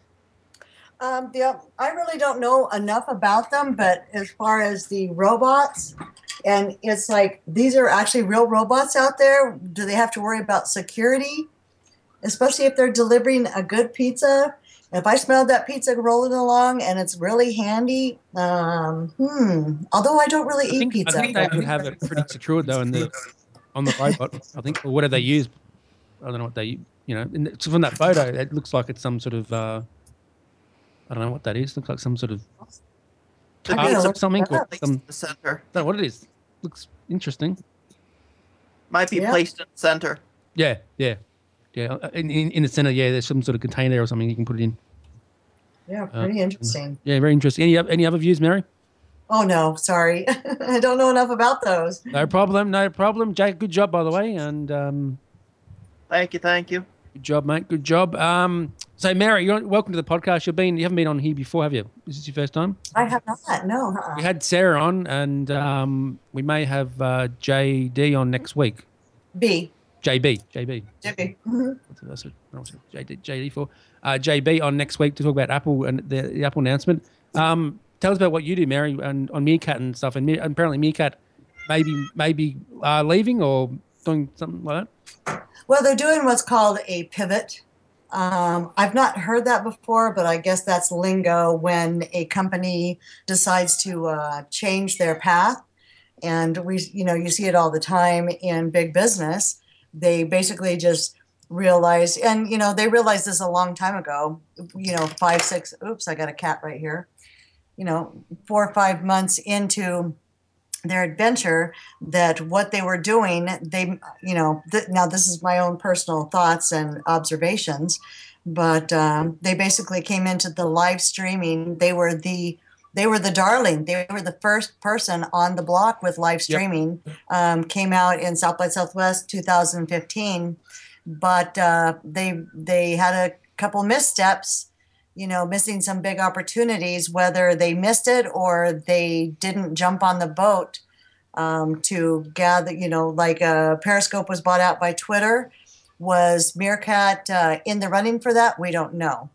Um, yeah, I really don't know enough about them, but as far as the robots, and it's like these are actually real robots out there. Do they have to worry about security, especially if they're delivering a good pizza? If I smelled that pizza rolling along and it's really handy, um, hmm. Although I don't really I eat think, pizza. I think they would have it pretty secured though in the on the robot. I think, or what do they use? I don't know what they, you know. In the, so from that photo, it looks like it's some sort of. Uh, I don't know what that is. Looks like some sort of They're tarts gonna or something. look Or at some, the center. I don't know what it is. Looks interesting. Might be Yeah. placed in the center. Yeah, yeah, yeah. In, in in the center, yeah. There's some sort of container or something you can put it in. Yeah, pretty interesting. Yeah, very interesting. Any oth- any other views, Mary? Oh no, sorry, I don't know enough about those. No problem. No problem. Jake, good job by the way, and um, Thank you, thank you. good job, mate. Good job. Um, so Mary, you're welcome to the podcast. You've been you haven't been on here before, have you? Is this your first time? I have not. No. Uh-uh. We had Sarah on, and um, we may have uh, J D on next week. B. J B, J B. Jimmy. Mhm. That's what I was J D, J D for. Uh, J B on next week to talk about Apple and the, the Apple announcement. Um, tell us about what you do, Mary, and on Meerkat and stuff. And Me- apparently Meerkat maybe maybe uh, leaving or doing something like that. Well, they're doing what's called a pivot. Um, I've not heard that before, but I guess that's lingo when a company decides to uh, change their path. And we, you know, you see it all the time in big business. They basically just realize, and you know, they realized this a long time ago. You know, five, six. Oops, I got a cat right here. You know, four or five months into their adventure, that what they were doing, they, you know, th- now this is my own personal thoughts and observations, but um, they basically came into the live streaming. They were the they were the darling. They were the first person on the block with live streaming. Yep. Um, came out in South by Southwest two thousand fifteen, but uh, they they had a couple missteps. You know, missing some big opportunities, whether they missed it or they didn't jump on the boat um, to gather, you know, like uh, Periscope was bought out by Twitter. Was Meerkat uh, in the running for that? We don't know.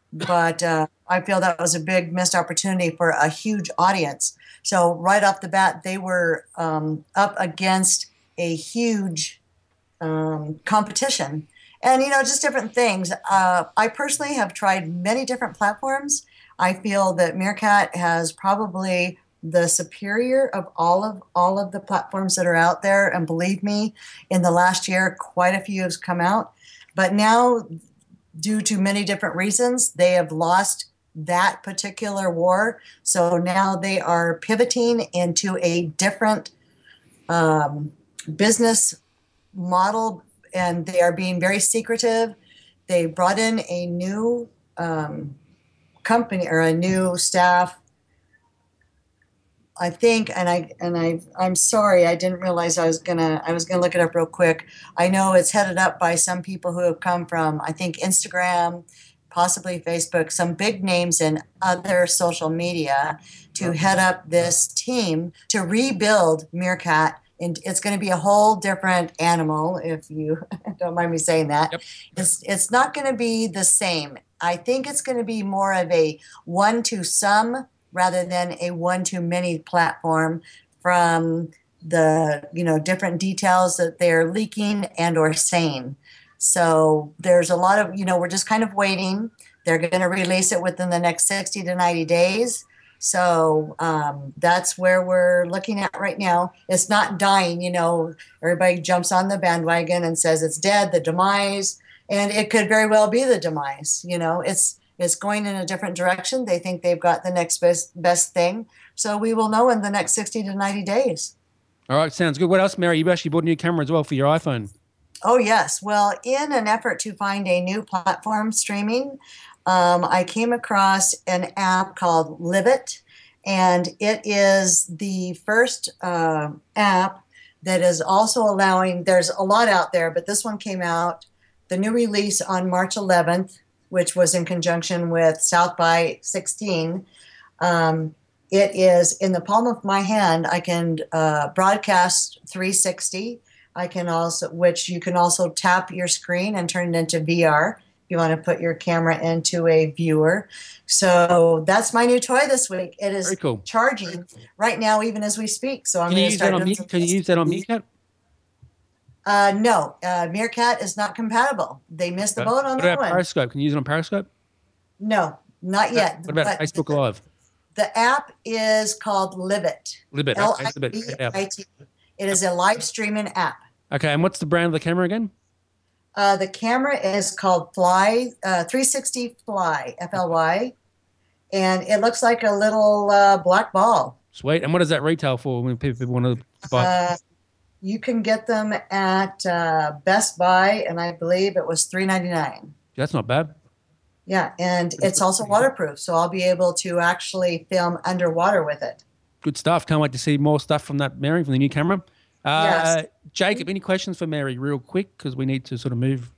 But uh, I feel that was a big missed opportunity for a huge audience. So right off the bat, they were um, up against a huge um, competition. and you know, just different things. Uh, I personally have tried many different platforms. I feel that Meerkat has probably the superior of all of all of the platforms that are out there. And believe me, in the last year, quite a few have come out. But now, due to many different reasons, they have lost that particular war. So now they are pivoting into a different um, business model, and they are being very secretive. They brought in a new um, company or a new staff, I think, and I and I I'm sorry, I didn't realize I was gonna I was gonna look it up real quick. I know it's headed up by some people who have come from, I think, Instagram, possibly Facebook, some big names in other social media to head up this team to rebuild Meerkat. And it's going to be a whole different animal, if you don't mind me saying that. Yep. It's it's not going to be the same. I think it's going to be more of a one to some rather than a one to many platform, from the you know different details that they're leaking and or saying. So there's a lot of, you know, we're just kind of waiting. They're going to release it within the next sixty to ninety days. So um, that's where we're looking at right now. It's not dying, you know, everybody jumps on the bandwagon and says it's dead, the demise, and it could very well be the demise. You know, it's it's going in a different direction. They think they've got the next best, best thing. So we will know in the next sixty to ninety days. All right, sounds good. What else, Mary? You actually bought a new camera as well for your iPhone. Oh, yes. Well, in an effort to find a new platform streaming, um, I came across an app called Livit, and it is the first uh, app that is also allowing, there's a lot out there, but this one came out, the new release on March eleventh, which was in conjunction with South by sixteen. Um, it is in the palm of my hand. I can uh, broadcast three sixty. I can also, which you can also tap your screen and turn it into V R. If you want to put your camera into a viewer. So that's my new toy this week. It is Very cool. charging right now, even as we speak. So I'm Can you going to use that start on doing Me- some Can you use that on Meerkat? Uh, no, uh, Meerkat is not compatible. They missed the boat on What that about one. Periscope? Can you use it on Periscope? No, not yet. What about But Facebook Live? The app is called Livit. Livit, L okay, I Livit, V yeah. I T. It is a live streaming app. Okay, and what's the brand of the camera again? Uh, the camera is called Fly, uh, three sixty Fly, F L Y, and it looks like a little uh, black ball. Sweet. And what does that retail for when people, people want to buy? Uh, you can get them at uh, Best Buy, and I believe it was three ninety-nine. That's not bad. Yeah, and it's also waterproof, so I'll be able to actually film underwater with it. Good stuff. Can't wait to see more stuff from that, Mary, from the new camera. Uh, Yes. Jacob, any questions for Mary real quick? Because we need to sort of move.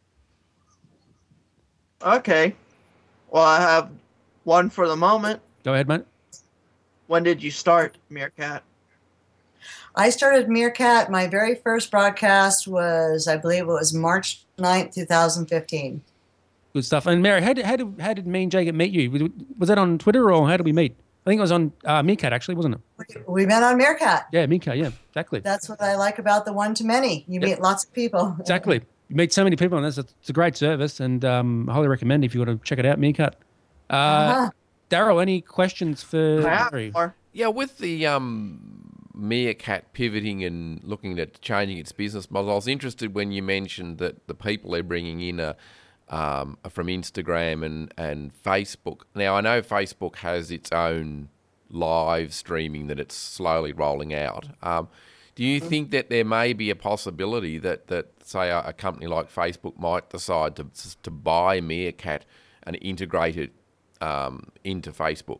Okay. Well, I have one for the moment. Go ahead, mate. When did you start Meerkat? I started Meerkat. My very first broadcast was, I believe it was March ninth, twenty fifteen. Good stuff. And Mary, how did, how did, how did me and Jacob meet you? Was, was that on Twitter or how did we meet? I think it was on uh, Meerkat, actually, wasn't it? We met on Meerkat. Yeah, Meerkat, yeah, exactly. That's what I like about the one-to-many. You Yep. meet lots of people. Exactly. You meet so many people on this. It's it's a great service, and um, I highly recommend if you want to check it out, Meerkat. Uh, Uh-huh. Daryl, any questions for I have Mary? more. Yeah, with the um, Meerkat pivoting and looking at changing its business model, I was interested when you mentioned that the people they're bringing in are, um, are from Instagram and, and Facebook. Now, I know Facebook has its own live streaming that it's slowly rolling out. Um, do you think that there may be a possibility that, that say, a, a company like Facebook might decide to to buy Meerkat and integrate it um, into Facebook?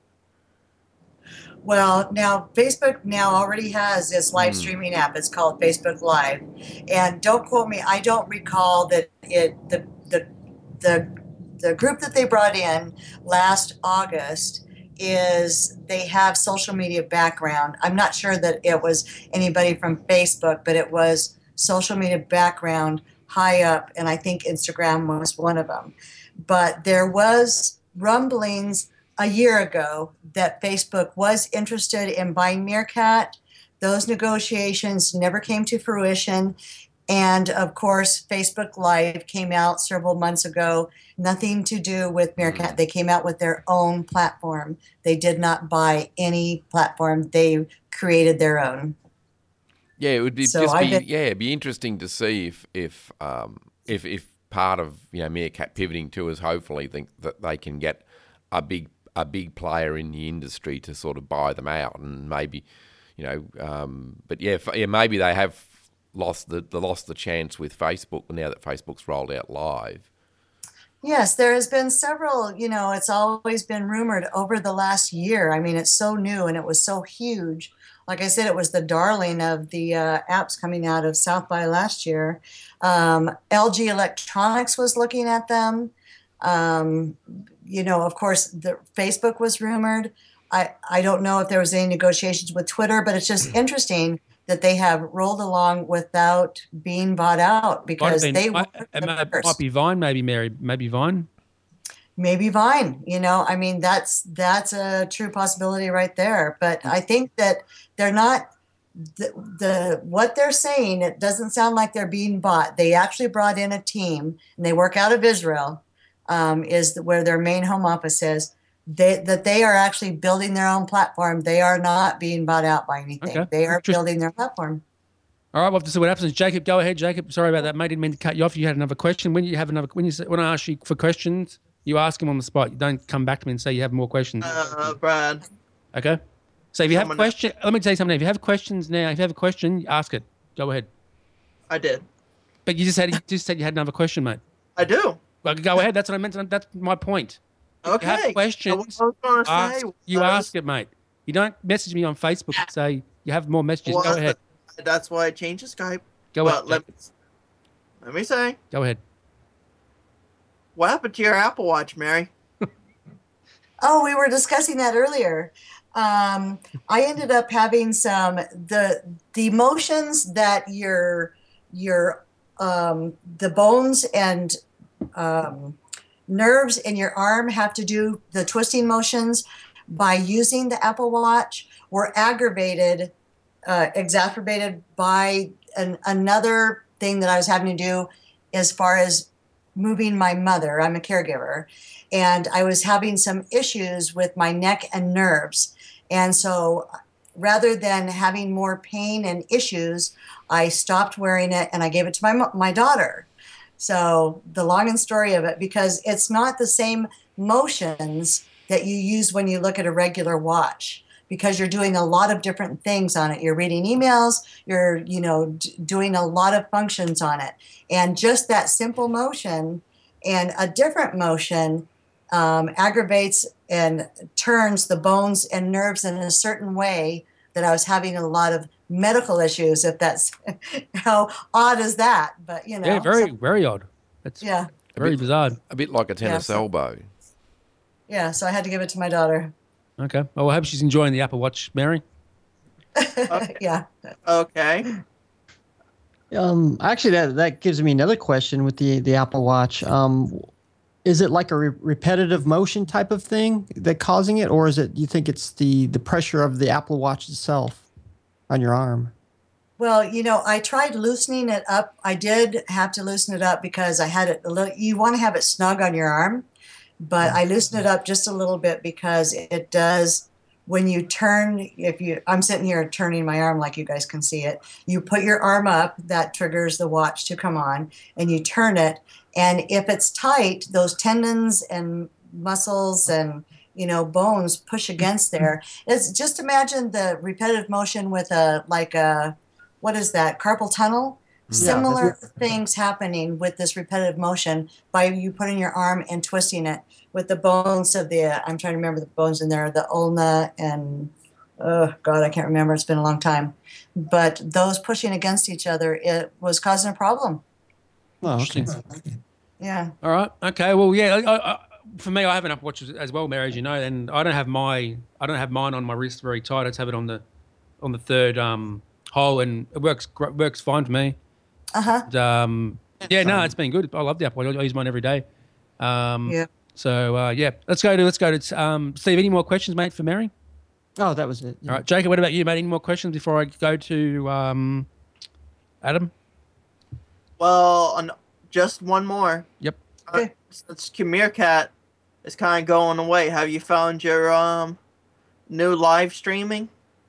Well, now Facebook now already has this live streaming app. It's called Facebook Live, and don't quote me. I don't recall that it the the the the group that they brought in last August is they have social media background. I'm not sure that it was anybody from Facebook, but it was social media background high up, and I think Instagram was one of them. But there was rumblings a year ago that Facebook was interested in buying Meerkat. Those negotiations never came to fruition. And of course, Facebook Live came out several months ago. Nothing to do with Meerkat. They came out with their own platform. They did not buy any platform. They created their own. Yeah, it would be So just I've be been- yeah, it'd be interesting to see if if um if if part of you know Meerkat pivoting to is hopefully think that they can get a big a big player in the industry to sort of buy them out, and maybe you know um but yeah f- yeah maybe they have lost the, the lost the chance with Facebook now that Facebook's rolled out Live. Yes, there has been several, you know, it's always been rumored over the last year. I mean, it's so new and it was so huge. Like I said, it was the darling of the uh, apps coming out of South by last year. Um, L G Electronics was looking at them. Um, you know, of course, the Facebook was rumored. I, I don't know if there was any negotiations with Twitter, but it's just interesting that they have rolled along without being bought out Might have because been- they might, were it the might, first. might be Vine, maybe Mary, maybe Vine. Maybe Vine, you know, I mean, that's that's a true possibility right there. But I think that they're not the, the what they're saying. It doesn't sound like they're being bought. They actually brought in a team, and they work out of Israel, um, is where their main home office is. They, that they are actually building their own platform. They are not being bought out by anything. Okay. They are Interesting. building their platform. All right, we'll have to see what happens. Jacob, go ahead. Jacob, sorry about that, mate. Didn't mean to cut you off. You had another question. When you have another, when you say, when I ask you for questions, you ask them on the spot. You don't come back to me and say you have more questions. Uh, Brad. Okay. So if you have a Someone- question, let me tell you something. If you have questions now, if you have a question, ask it. Go ahead. I did. But you just had you just said you had another question, mate. I do. Well, go ahead. That's what I meant. to- That's my point. Okay. You have questions, I was gonna Ask, say, you I ask was- it, mate. You don't message me on Facebook and say you have more messages. Well, Go ahead. That's why I changed the Skype. Go but ahead. let me, let me say, Go ahead. what happened to your Apple Watch, Mary? Oh, we were discussing that earlier. Um, I ended up having some the the motions that your your um, the bones and um, nerves in your arm have to do the twisting motions by using the Apple Watch were aggravated, uh, exacerbated by an, another thing that I was having to do as far as moving my mother. I'm a caregiver. And I was having some issues with my neck and nerves. And so rather than having more pain and issues, I stopped wearing it and I gave it to my mo- my daughter. So the long and story of it, because it's not the same motions that you use when you look at a regular watch, because you're doing a lot of different things on it. You're reading emails, you're, you know, d- doing a lot of functions on it. And just that simple motion and a different motion um, aggravates and turns the bones and nerves in a certain way that I was having a lot of medical issues, if that's how odd is that. But, you know. Yeah, very, so- very odd. That's yeah. very bit- bizarre. A bit like a tennis so- elbow. Yeah. So I had to give it to my daughter. Okay. Well, I hope she's enjoying the Apple Watch, Mary. Yeah. Okay. Um, actually, that that gives me another question with the the Apple Watch. Um, is it like a re- repetitive motion type of thing that causing it, or is it you think it's the the pressure of the Apple Watch itself on your arm? Well, you know, I tried loosening it up. I did have to loosen it up because I had it a little, you want to have it snug on your arm, but I loosened it up just a little bit because it does, when you turn, if you, I'm sitting here turning my arm like you guys can see it, you put your arm up, that triggers the watch to come on, and you turn it. And if it's tight, those tendons and muscles and, you know, bones push against there. It's just imagine the repetitive motion with a, like a, what is that, carpal tunnel? Similar things happening with this repetitive motion by you putting your arm and twisting it with the bones of the, I'm trying to remember the bones in there, the ulna and, oh God, I can't remember. It's been a long time. But those pushing against each other, it was causing a problem. Oh, okay. Interesting. Yeah. All right. Okay. Well, yeah. I, I, for me, I have an Apple Watch as well, Mary, as you know, and I don't have my, I don't have mine on my wrist very tight. I just have it on the, on the third um, hole, and it works gr- works fine for me. Uh-huh. And, um, yeah. No, it's been good. I love the Apple Watch. I use mine every day. Um, Yeah. So uh, yeah, let's go to let's go to um, Steve. Any more questions, mate, for Mary? Oh, that was it. All right, Jacob. What about you, mate? Any more questions before I go to um, Adam? Well, on, just one more. Yep. Uh, since Meerkat is kind of going away, have you found your um new live streaming?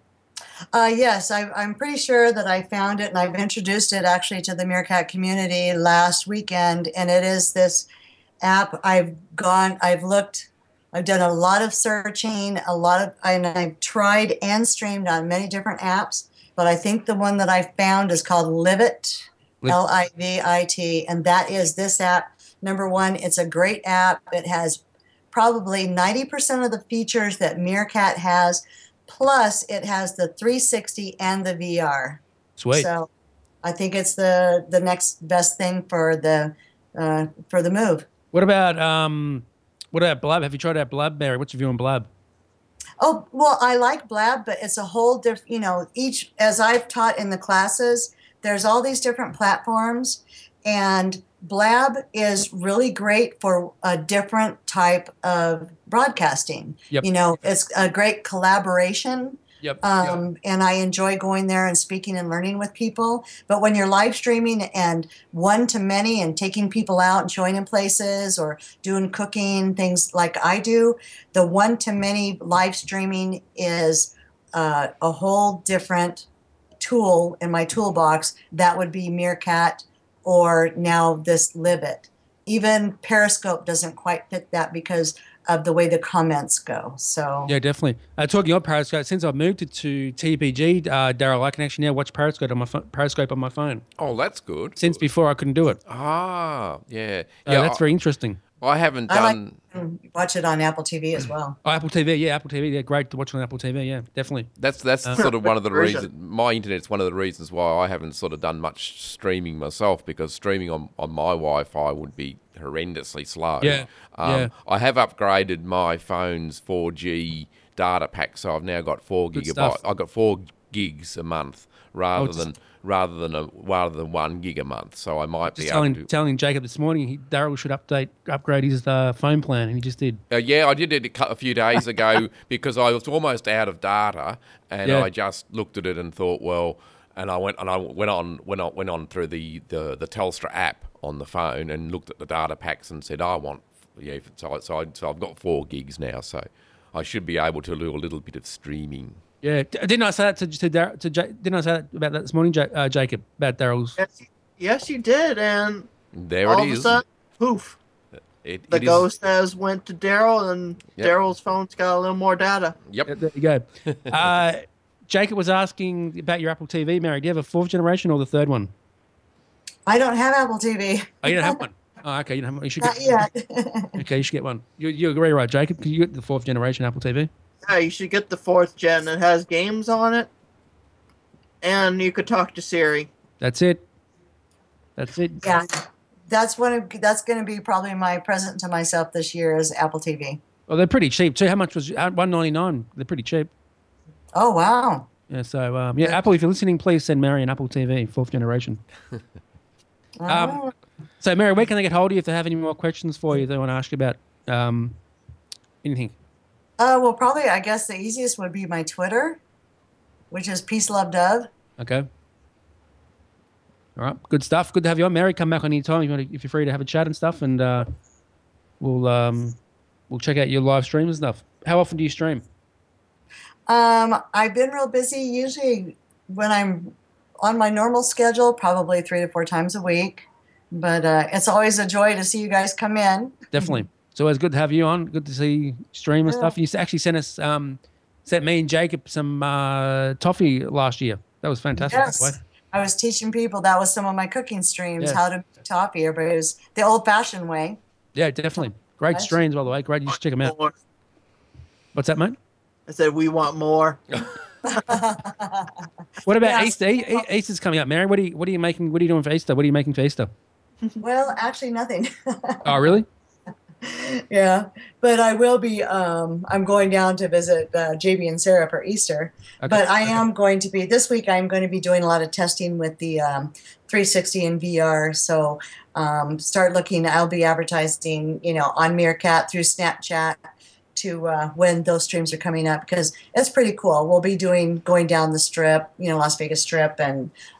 Uh, yes, I, I'm pretty sure that I found it, and I've introduced it actually to the Meerkat community last weekend. And it is this app. I've gone, I've looked, I've done a lot of searching, a lot of, and I've tried and streamed on many different apps. But I think the one that I found is called Livit, L I V I T, and that is this app. Number one, it's a great app. It has probably ninety percent of the features that Meerkat has. Plus, it has the three sixty and the V R. Sweet. So, I think it's the the next best thing for the uh, for the move. What about um, what about Blab? Have you tried out Blab, Mary? What's your view on Blab? Oh well, I like Blab, but it's a whole different. You know, each as I've taught in the classes, there's all these different platforms, and Blab is really great for a different type of broadcasting. Yep. You know, it's a great collaboration. Yep. Um, yep. And I enjoy going there and speaking and learning with people. But when you're live streaming and one to many and taking people out and showing them places or doing cooking, things like I do, the one to many live streaming is uh, a whole different tool in my toolbox. That would be Meerkat or now this Livit. Even Periscope doesn't quite fit that because of the way the comments go. So yeah, definitely. Uh, talking of Periscope, since I've moved it to T P G, uh, Daryl, I can actually now watch Periscope on my pho- Periscope on my phone. Oh, that's good. Since before I couldn't do it. Ah, yeah, Uh, yeah. that's I, very interesting. I haven't I like done. to watch it on Apple T V as well. Oh, Apple T V, yeah, Apple T V, yeah, great to watch on Apple T V, yeah, definitely. That's that's Uh, sort of one of the version. reasons. My internet's one of the reasons why I haven't sort of done much streaming myself, because streaming on, on my Wi-Fi would be horrendously slow. Yeah, Um, yeah. I have upgraded my phone's four G data pack, so I've now got four Good gigabytes. stuff. I've got four gigs a month rather it's- than rather than a rather than one gig a month. So I might Just be telling, able to. telling Jacob this morning, he, Daryl should update, upgrade his uh, phone plan, and he just did. Uh, yeah, I did it a cou- a few days ago because I was almost out of data, and Yeah. I just looked at it and thought, well, and I went and I went on went on went on through the, the, the Telstra app on the phone and looked at the data packs and said, I want yeah, so so, I, so I've got four gigs now, so I should be able to do a little bit of streaming. Yeah, D- didn't I say that to to, Dar- to J- didn't I say that about that this morning, J- uh, Jacob, about Daryl's? Yes, you- yes, you did, and There all it of is. a sudden, poof, It, the it is- ghost has went to Daryl, and Yep. Daryl's phone's got a little more data. Yep. Yeah, there you go. uh, Jacob was asking about your Apple T V, Mary. Do you have a fourth generation or the third one? I don't have Apple T V. Oh, you don't have one. Oh, okay. You don't have one. You should Not get. yet. Okay, you should get one. You you agree, right, Jacob? Can you get the fourth generation Apple T V? Yeah, you should get the fourth gen. It has games on it, and you could talk to Siri. That's it. That's it. Yeah, that's one of that's going to be probably my present to myself this year is Apple T V. Well, they're pretty cheap too. How much was one ninety nine? They're pretty cheap. Oh wow! Yeah. So um, yeah, Apple, if you're listening, please send Mary an Apple T V, fourth generation. Um, Oh. So Mary, where can they get hold of you if they have any more questions for you they want to ask you about um, anything? Uh, well, probably I guess the easiest would be my Twitter, which is Peace Love Dove. Okay. All right. Good stuff. Good to have you on, Mary. Come back on any time if, you want to, if you're free to have a chat and stuff, and uh, we'll um, we'll check out your live stream and stuff. How often do you stream? Um, I've been real busy. Usually, when I'm on my normal schedule, probably three to four times a week. But uh, it's always a joy to see you guys come in. Definitely. It's always good to have you on. Good to see you stream and Yeah. stuff. You actually sent us, um, sent me and Jacob some uh, toffee last year. That was fantastic. by the way. Yes, I was teaching people. That was some of my cooking streams. Yes. How to make toffee. Everybody was the old-fashioned way. Yeah, definitely. Great Nice. streams, by the way. Great. You should check them out. More. What's that, mate? I said we want more. What about Yes. Easter? E- E- Easter's coming up, Mary. What are you What are you making? What are you doing for Easter? What are you making for Easter? Well, actually, nothing. Oh, really? Yeah, but I will be. Um, I'm going down to visit uh, J B and Sarah for Easter. Okay. But I am going to be this week. I'm going to be doing a lot of testing with the um, three sixty and V R. So um, start looking. I'll be advertising, you know, on Meerkat through Snapchat to uh, when those streams are coming up because it's pretty cool. We'll be doing going down the strip, you know, Las Vegas Strip, and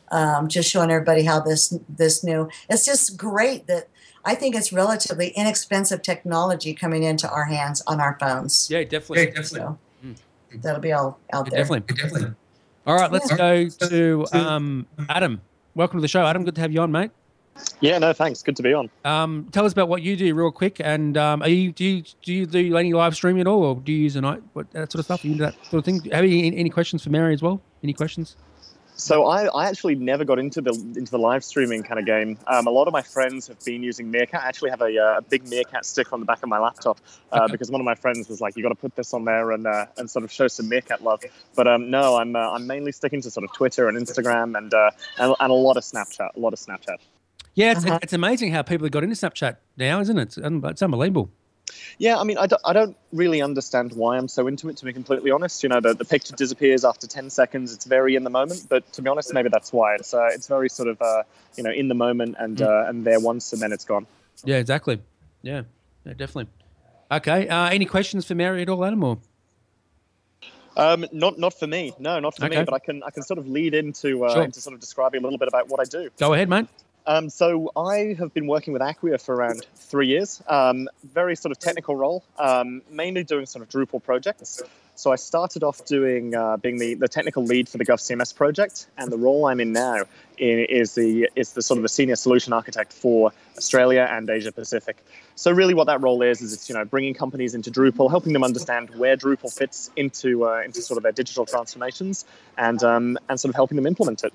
um, just showing everybody how this this new. It's just great that I think it's relatively inexpensive technology coming into our hands on our phones. Yeah, definitely. Yeah, definitely. So mm. that'll be all out yeah, there. Definitely. definitely. All right, let's go to um, Adam. Welcome to the show, Adam. Good to have you on, mate. Yeah, no, thanks. Good to be on. Um, tell us about what you do, real quick. And um, are you do you do you do any live streaming at all, or do you use a night what that sort of stuff? Are you into that sort of thing? Have you any, any questions for Mary as well? Any questions? So I, I actually never got into the into the live streaming kind of game. Um, a lot of my friends have been using Meerkat. I actually have a, uh, a big Meerkat sticker on the back of my laptop uh, okay. because one of my friends was like, "You got to put this on there and uh, and sort of show some Meerkat love." But um, no, I'm uh, I'm mainly sticking to sort of Twitter and Instagram and uh, and, and a lot of Snapchat, a lot of Snapchat. Yeah, it's, uh-huh. it's amazing how people have got into Snapchat now, isn't it? It's, it's unbelievable. Yeah, I mean, I don't, I don't really understand why I'm so into it, to be completely honest. You know, the, the picture disappears after ten seconds. It's very in the moment. But to be honest, maybe that's why. It's uh, it's very sort of, uh, you know, in the moment and mm. uh, and there once and then it's gone. Yeah, exactly. Yeah, yeah definitely. Okay. Uh, any questions for Mary at all, Adam? Or? Um, not not for me. No, not for okay. me. But I can I can sort of lead into, uh, sure. into sort of describing a little bit about what I do. Go ahead, mate. Um, so I have been working with Acquia for around three years. Um, very sort of technical role, um, mainly doing sort of Drupal projects. So I started off doing uh, being the, the technical lead for the GovCMS project, and the role I'm in now is the is the sort of the senior solution architect for Australia and Asia Pacific. So really, what that role is is it's you know bringing companies into Drupal, helping them understand where Drupal fits into uh, into sort of their digital transformations, and um, and sort of helping them implement it.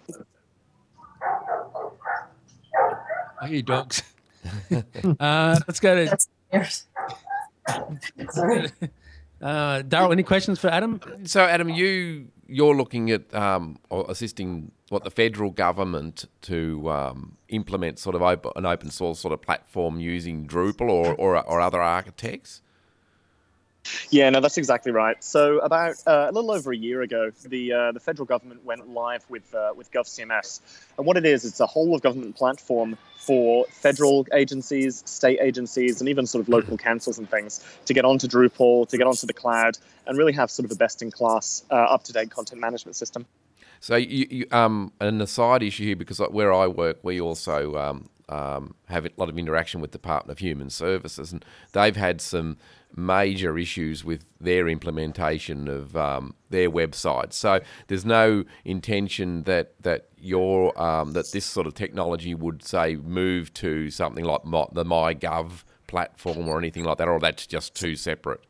I hear dogs. uh, let's go to. Sorry. Uh, Daryl, any questions for Adam? So, Adam, you you're looking at um, or assisting what the federal government to um, implement sort of open, an open source sort of platform using Drupal or or, or other architects. Yeah, no, that's exactly right. So about uh, a little over a year ago, the uh, the federal government went live with uh, with GovCMS, and what it is, it's a whole of government platform for federal agencies, state agencies, and even sort of local councils and things to get onto Drupal, to get onto the cloud, and really have sort of a best-in-class, uh, up-to-date content management system. So, you, you, um, an aside issue here, because where I work, we also um, um, have a lot of interaction with the Department of Human Services, and they've had some major issues with their implementation of um, their website. So there's no intention that that your um, that this sort of technology would say move to something like my, the MyGov platform or anything like that, or that's just two separate.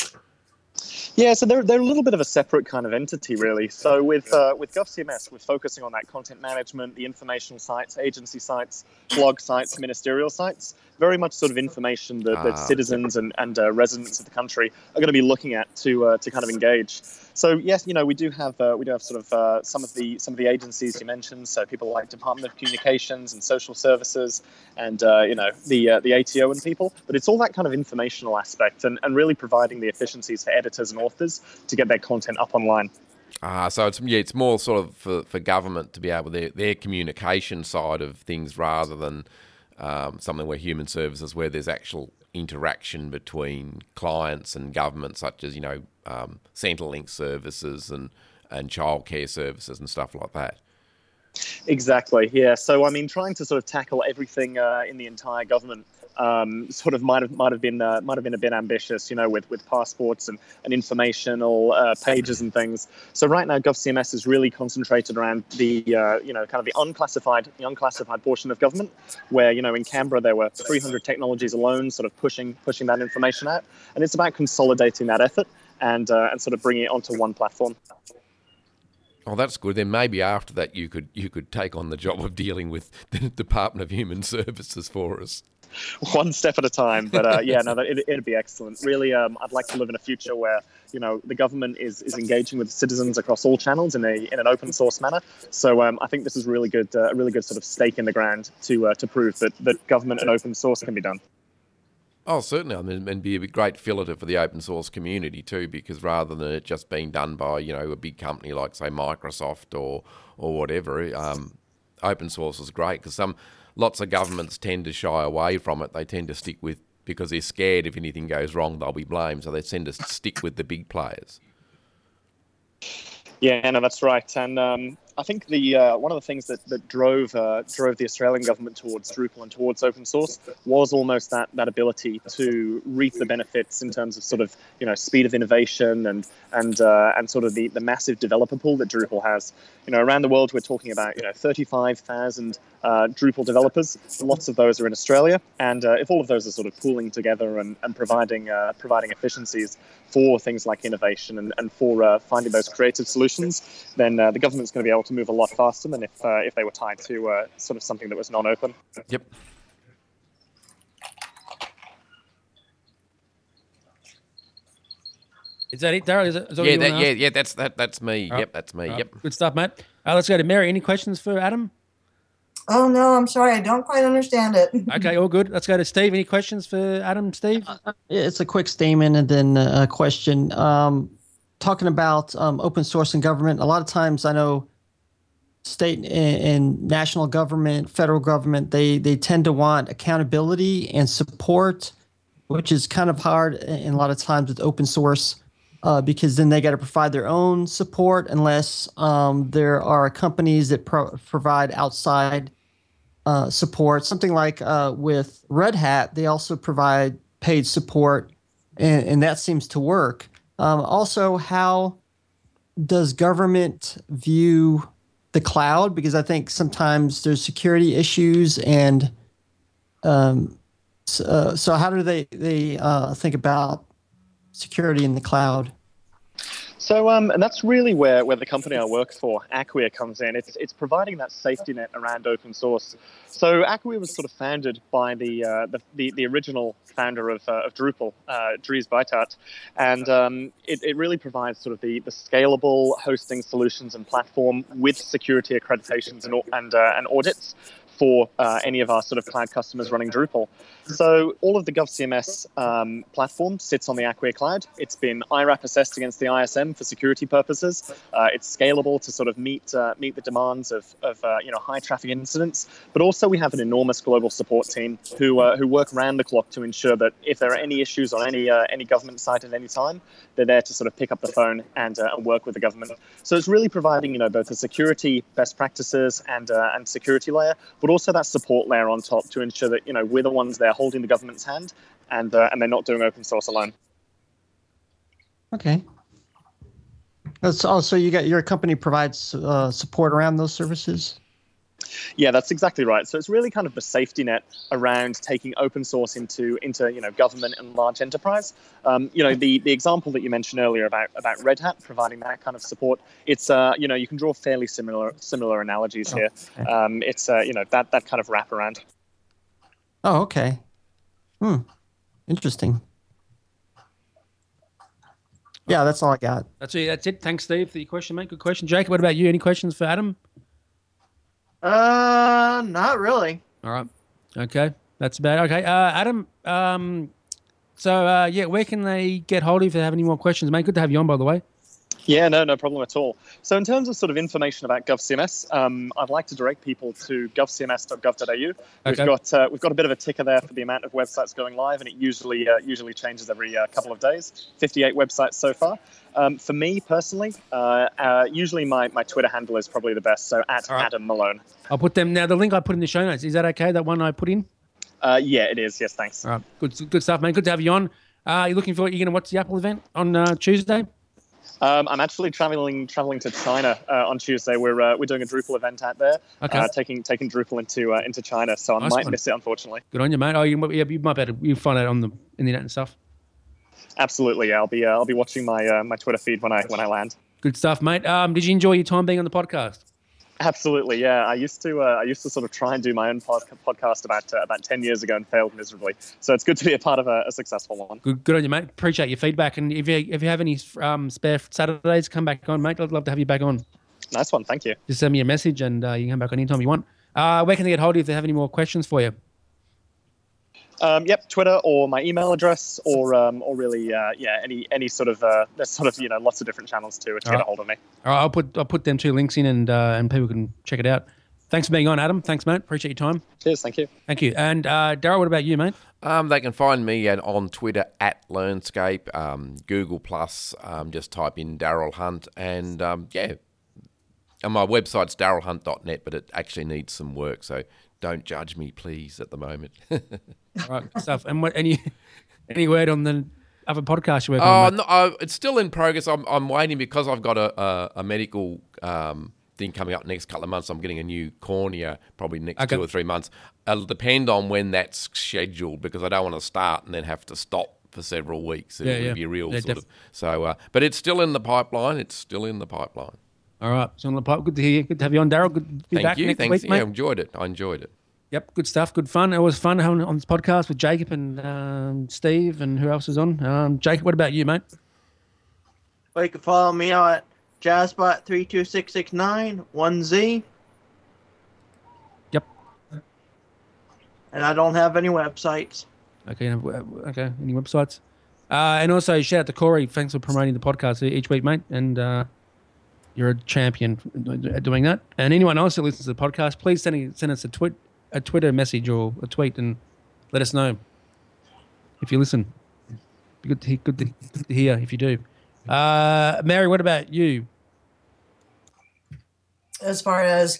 Yeah, so they're they're a little bit of a separate kind of entity, really. So with uh, with GovCMS, we're focusing on that content management, the informational sites, agency sites, blog sites, ministerial sites, very much sort of information that, that ah, citizens and, and uh, residents of the country are going to be looking at to uh, to kind of engage. So yes, you know, we do have uh, we do have sort of uh, some of the some of the agencies you mentioned. So people like Department of Communications and Social Services, and uh, you know the uh, the A T O and people. But it's all that kind of informational aspect, and, and really providing the efficiencies for editors and authors to get their content up online. Ah, so it's yeah, it's more sort of for, for government to be able their their communication side of things rather than um, something where human services, where there's actual interaction between clients and government, such as you know um, Centrelink services and and childcare services and stuff like that. Exactly. Yeah. So I mean, trying to sort of tackle everything uh, in the entire government um, sort of might have might have been uh, might have been a bit ambitious, you know, with, with passports and, and informational uh, pages and things. So right now, GovCMS is really concentrated around the uh, you know kind of the unclassified the unclassified portion of government, where you know in Canberra there were three hundred technologies alone, sort of pushing pushing that information out, and it's about consolidating that effort and uh, and sort of bringing it onto one platform. Oh, that's good. Then maybe after that you could you could take on the job of dealing with the Department of Human Services for us. One step at a time, but uh, yeah, no, it, it'd be excellent. Really, um, I'd like to live in a future where you know the government is, is engaging with citizens across all channels in a in an open source manner. So um, I think this is really good, uh, a really good sort of stake in the ground to uh, to prove that that government and open source can be done. Oh, certainly. I mean, and be a great filter for the open source community too, because rather than it just being done by, you know, a big company like, say, Microsoft or or whatever, um, open source is great because some lots of governments tend to shy away from it. They tend to stick with, because they're scared if anything goes wrong, they'll be blamed. So they tend to stick with the big players. Yeah, no, that's right. And um, I think the uh, one of the things that that drove uh, drove the Australian government towards Drupal and towards open source was almost that that ability to reap the benefits in terms of sort of you know speed of innovation and and uh, and sort of the the massive developer pool that Drupal has. You know, around the world we're talking about you know thirty-five thousand uh, Drupal developers. Lots of those are in Australia, and uh, if all of those are sort of pooling together and and providing uh, providing efficiencies for things like innovation and, and for uh, finding those creative solutions, then uh, the government's going to be able to move a lot faster than if uh, if they were tied to uh, sort of something that was non-open. Yep. Is that it, Daryl? Is that, is that Yeah, what that, you wanna yeah, ask? yeah. That's that. That's me. All Yep, right. that's me. All right. Yep. Good stuff, mate. Uh, let's go to Mary. Any questions for Adam? Oh no, I'm sorry, I don't quite understand it. Okay, all good. Let's go to Steve. Any questions for Adam, Steve? Yeah, it's a quick statement and then a question. Um, talking about um, open source and government, a lot of times I know state and, and national government, federal government, they they tend to want accountability and support, which is kind of hard in a lot of times with open source uh, because then they got to provide their own support unless um, there are companies that pro- provide outside uh, support. Something like uh, with Red Hat, they also provide paid support, and, and that seems to work. Um, also, how does government view the cloud? Because I think sometimes there's security issues, and um, so, uh, so how do they they uh, think about security in the cloud? So, um, and that's really where, where the company I work for, Acquia, comes in. It's it's providing that safety net around open source. So, Acquia was sort of founded by the uh, the, the, the original founder of, uh, of Drupal, uh, Dries Buytaert, and um, it, it really provides sort of the, the scalable hosting solutions and platform with security accreditations and and, uh, and audits for uh, any of our sort of cloud customers running Drupal. So all of the GovCMS um, platform sits on the Acquia cloud. It's been I RAP assessed against the I S M for security purposes. Uh, it's scalable to sort of meet uh, meet the demands of, of uh, you know high traffic incidents. But also we have an enormous global support team who uh, who work around the clock to ensure that if there are any issues on any uh, any government site at any time, they're there to sort of pick up the phone and, uh, and work with the government. So it's really providing you know both the security best practices and uh, and security layer, but also that support layer on top to ensure that you know we're the ones there holding the government's hand, and uh, and they're not doing open source alone. Okay. That's also you got your company provides uh, support around those services. Yeah, that's exactly right. So it's really kind of the safety net around taking open source into into you know government and large enterprise. Um, you know the the example that you mentioned earlier about about Red Hat providing that kind of support. It's uh you know you can draw fairly similar similar analogies here. Okay. Um, it's uh, you know that that kind of wraparound. Oh, okay. Hmm. Interesting. Yeah, that's all I got. That's it. That's it. Thanks, Steve, for your question, mate. Good question. Jacob, what about you? Any questions for Adam? Uh, not really. All right. Okay. That's about it. Okay. Uh, Adam, um, so, uh, yeah, where can they get hold of you if they have any more questions, mate? Good to have you on, by the way. Yeah, no, no problem at all. So in terms of sort of information about GovCMS, um, I'd like to direct people to gov c m s dot gov dot a u. We've Okay. got uh, we've got a bit of a ticker there for the amount of websites going live, and it usually uh, usually changes every uh, couple of days. fifty-eight websites so far. Um, for me personally, uh, uh, usually my, my Twitter handle is probably the best. So at All right. Adam Malone. I'll put them now. The link I put in the show notes, is that okay? That one I put in? Uh, yeah, it is. Yes, thanks. All right. Good, good stuff, mate. Good to have you on. Uh, you're looking for, you're going to watch the Apple event on uh, Tuesday? Um, I'm actually traveling traveling to China uh, on Tuesday. We're uh, we're doing a Drupal event out there, Okay. uh, taking taking Drupal into uh, into China. So I Nice might one. miss it, unfortunately. Good on you, mate. Oh, you, might- yeah, you might be able to, you find out on the internet and stuff. Absolutely, yeah. I'll be uh, I'll be watching my uh, my Twitter feed when I when I land. Good stuff, mate. Um, did you enjoy your time being on the podcast? Absolutely, yeah. I used to uh, I used to sort of try and do my own pod- podcast about uh, about ten years ago and failed miserably. So it's good to be a part of a, a successful one. Good, good on you, mate. Appreciate your feedback. And if you if you have any um, spare Saturdays, come back on, mate. I'd love to have you back on. Nice one, thank you. Just send me a message, and uh, you can come back on anytime you want. Uh, where can they get hold of you if they have any more questions for you? Um, yep, Twitter or my email address, or um, or really, uh, yeah, any any sort of uh, there's sort of you know lots of different channels to, to get Alright. a hold of me. All right, I'll put I'll put them two links in, and uh, and people can check it out. Thanks for being on, Adam. Thanks, mate. Appreciate your time. Cheers, thank you. Thank you. And uh, Darryl, what about you, mate? Um, they can find me at, on Twitter at Learnscape, um, Google Plus. Um, just type in Darryl Hunt, and um, yeah, And my website's daryl hunt dot net, but it actually needs some work, so don't judge me, please, at the moment. All right, good stuff. And what, any any word on the other podcast you're working Oh, on? mate? no, I, it's still in progress. I'm, I'm waiting because I've got a, a, a medical um, thing coming up next couple of months. I'm getting a new cornea probably next Okay. two or three months. It'll depend on when that's scheduled because I don't want to start and then have to stop for several weeks. It Yeah, would yeah. be a real Yeah, sort def- of. So, uh, but it's still in the pipeline. It's still in the pipeline. All right. So on the pipe, good to hear you. Good to have you on, Daryl. Good to be Thank back you. next Thanks. week, Yeah, I mate. enjoyed it. I enjoyed it. Yep, good stuff. Good fun. It was fun having on this podcast with Jacob and um, Steve and who else was on. Um, Jacob, what about you, mate? Well, you can follow me out at Jazzbot three two six six nine one Z. Yep. And I don't have any websites. Okay. uh, Okay. Any websites? Uh, and also shout out to Corey. Thanks for promoting the podcast each week, mate. And uh, you're a champion at doing that. And anyone else that listens to the podcast, please send send us a tweet, a Twitter message or a tweet, and let us know if you listen. Be good to hear, good to, good to hear if you do. Uh, Mary, what about you? As far as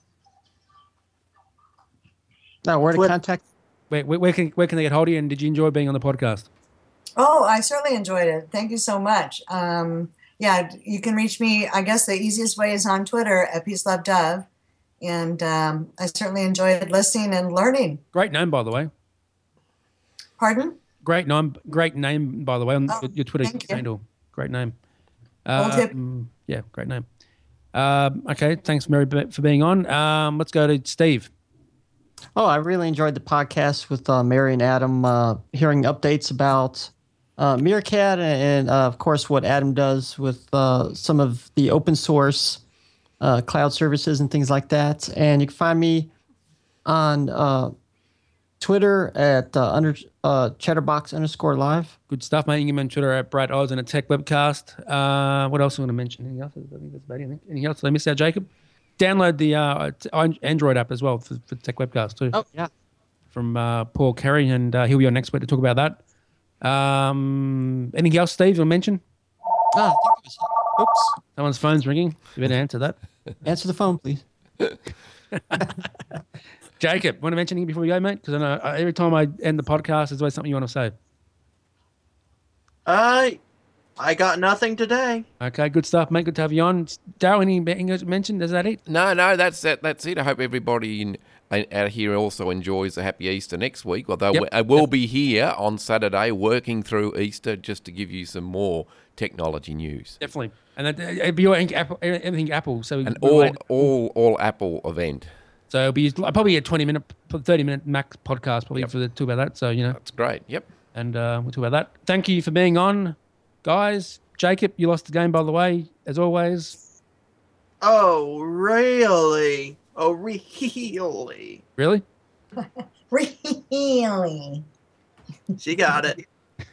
Now, where to Twitter. contact? Where, where, where can where can they get hold of you? And did you enjoy being on the podcast? Oh, I certainly enjoyed it. Thank you so much. Um, yeah, you can reach me. I guess the easiest way is on Twitter at Peace Love Dove, and um, I certainly enjoyed listening and learning. Great name, by the way. Pardon? Great name, great name, by the way, on Oh, your, your Twitter thank you. handle. Great name. Old tip. Um, yeah, great name. Um, okay, thanks, Mary, for being on. Um, let's go to Steve. Oh, I really enjoyed the podcast with uh, Mary and Adam, uh, hearing updates about uh, Meerkat and, and uh, of course, what Adam does with uh, some of the open source uh, cloud services and things like that. And you can find me on uh, Twitter at uh, under uh, Chatterbox underscore live. Good stuff, mate. You can get me on Twitter at Brad Oz and a Tech Webcast. Uh, what else do I want to mention? Anything else? I think that's about it. Anything Anything else? Did I miss out, Jacob? Download the uh, t- Android app as well for, for Tech Webcast too. Oh, yeah. From uh, Paul Carey, and uh, he'll be on next week to talk about that. Um, anything else, Steve, you'll mention? Ah, I think it was, oops. Someone's phone's ringing. You better answer that. Answer the phone, please. Jacob, want to mention anything before we go, mate? Because I know uh, every time I end the podcast, there's always something you want to say. I, I got nothing today. Okay, good stuff, mate. Good to have you on. Daryl, anything else mentioned? Is that it? No, no, that's that, that's it. I hope everybody in, uh, out here also enjoys a happy Easter next week. Although Yep. I will be here on Saturday working through Easter just to give you some more technology news. Definitely. And that, uh, it'll be your Apple, everything Apple. So An we're all waiting- all all Apple event. So it'll be probably a twenty minute, thirty minute max podcast probably Yep. for the talk about that. So you know, That's great. Yep. and uh, we'll talk about that. Thank you for being on, guys. Jacob, you lost the game, by the way, as always. Oh, really? Oh, really? Really? Really? She got it.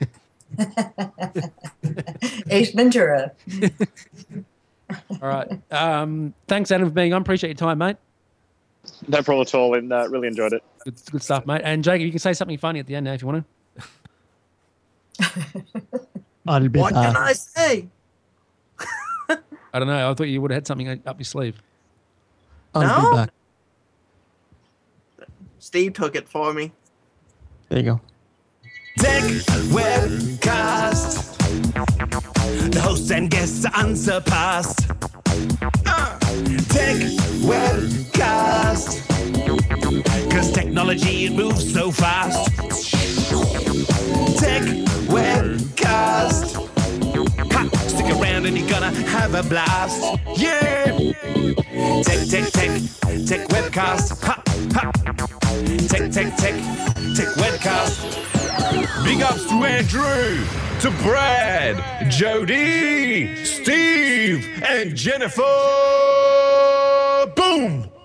Ace Ventura. All right. Um, thanks, Adam, for being on. Appreciate your time, mate. No problem at all, and uh, really enjoyed it. Good, good stuff, mate. And Jacob, you can say something funny at the end now if you want to. I'll be What can back. I say? I don't know. I thought you would have had something up your sleeve. I'll No? be back. Steve took it for me. There you go. Tech Webcast. The hosts and guests are unsurpassed. Uh, Tech Webcast. Cause technology, it moves so fast. Tech Webcast. Ha, stick around and you're gonna have a blast. Yeah! Tech, tech, tech, tech webcast. Ha, ha. Tech, tech, tech, tech webcast. Big ups to Andrew, to Brad, Jody, Steve, and Jennifer. Boom!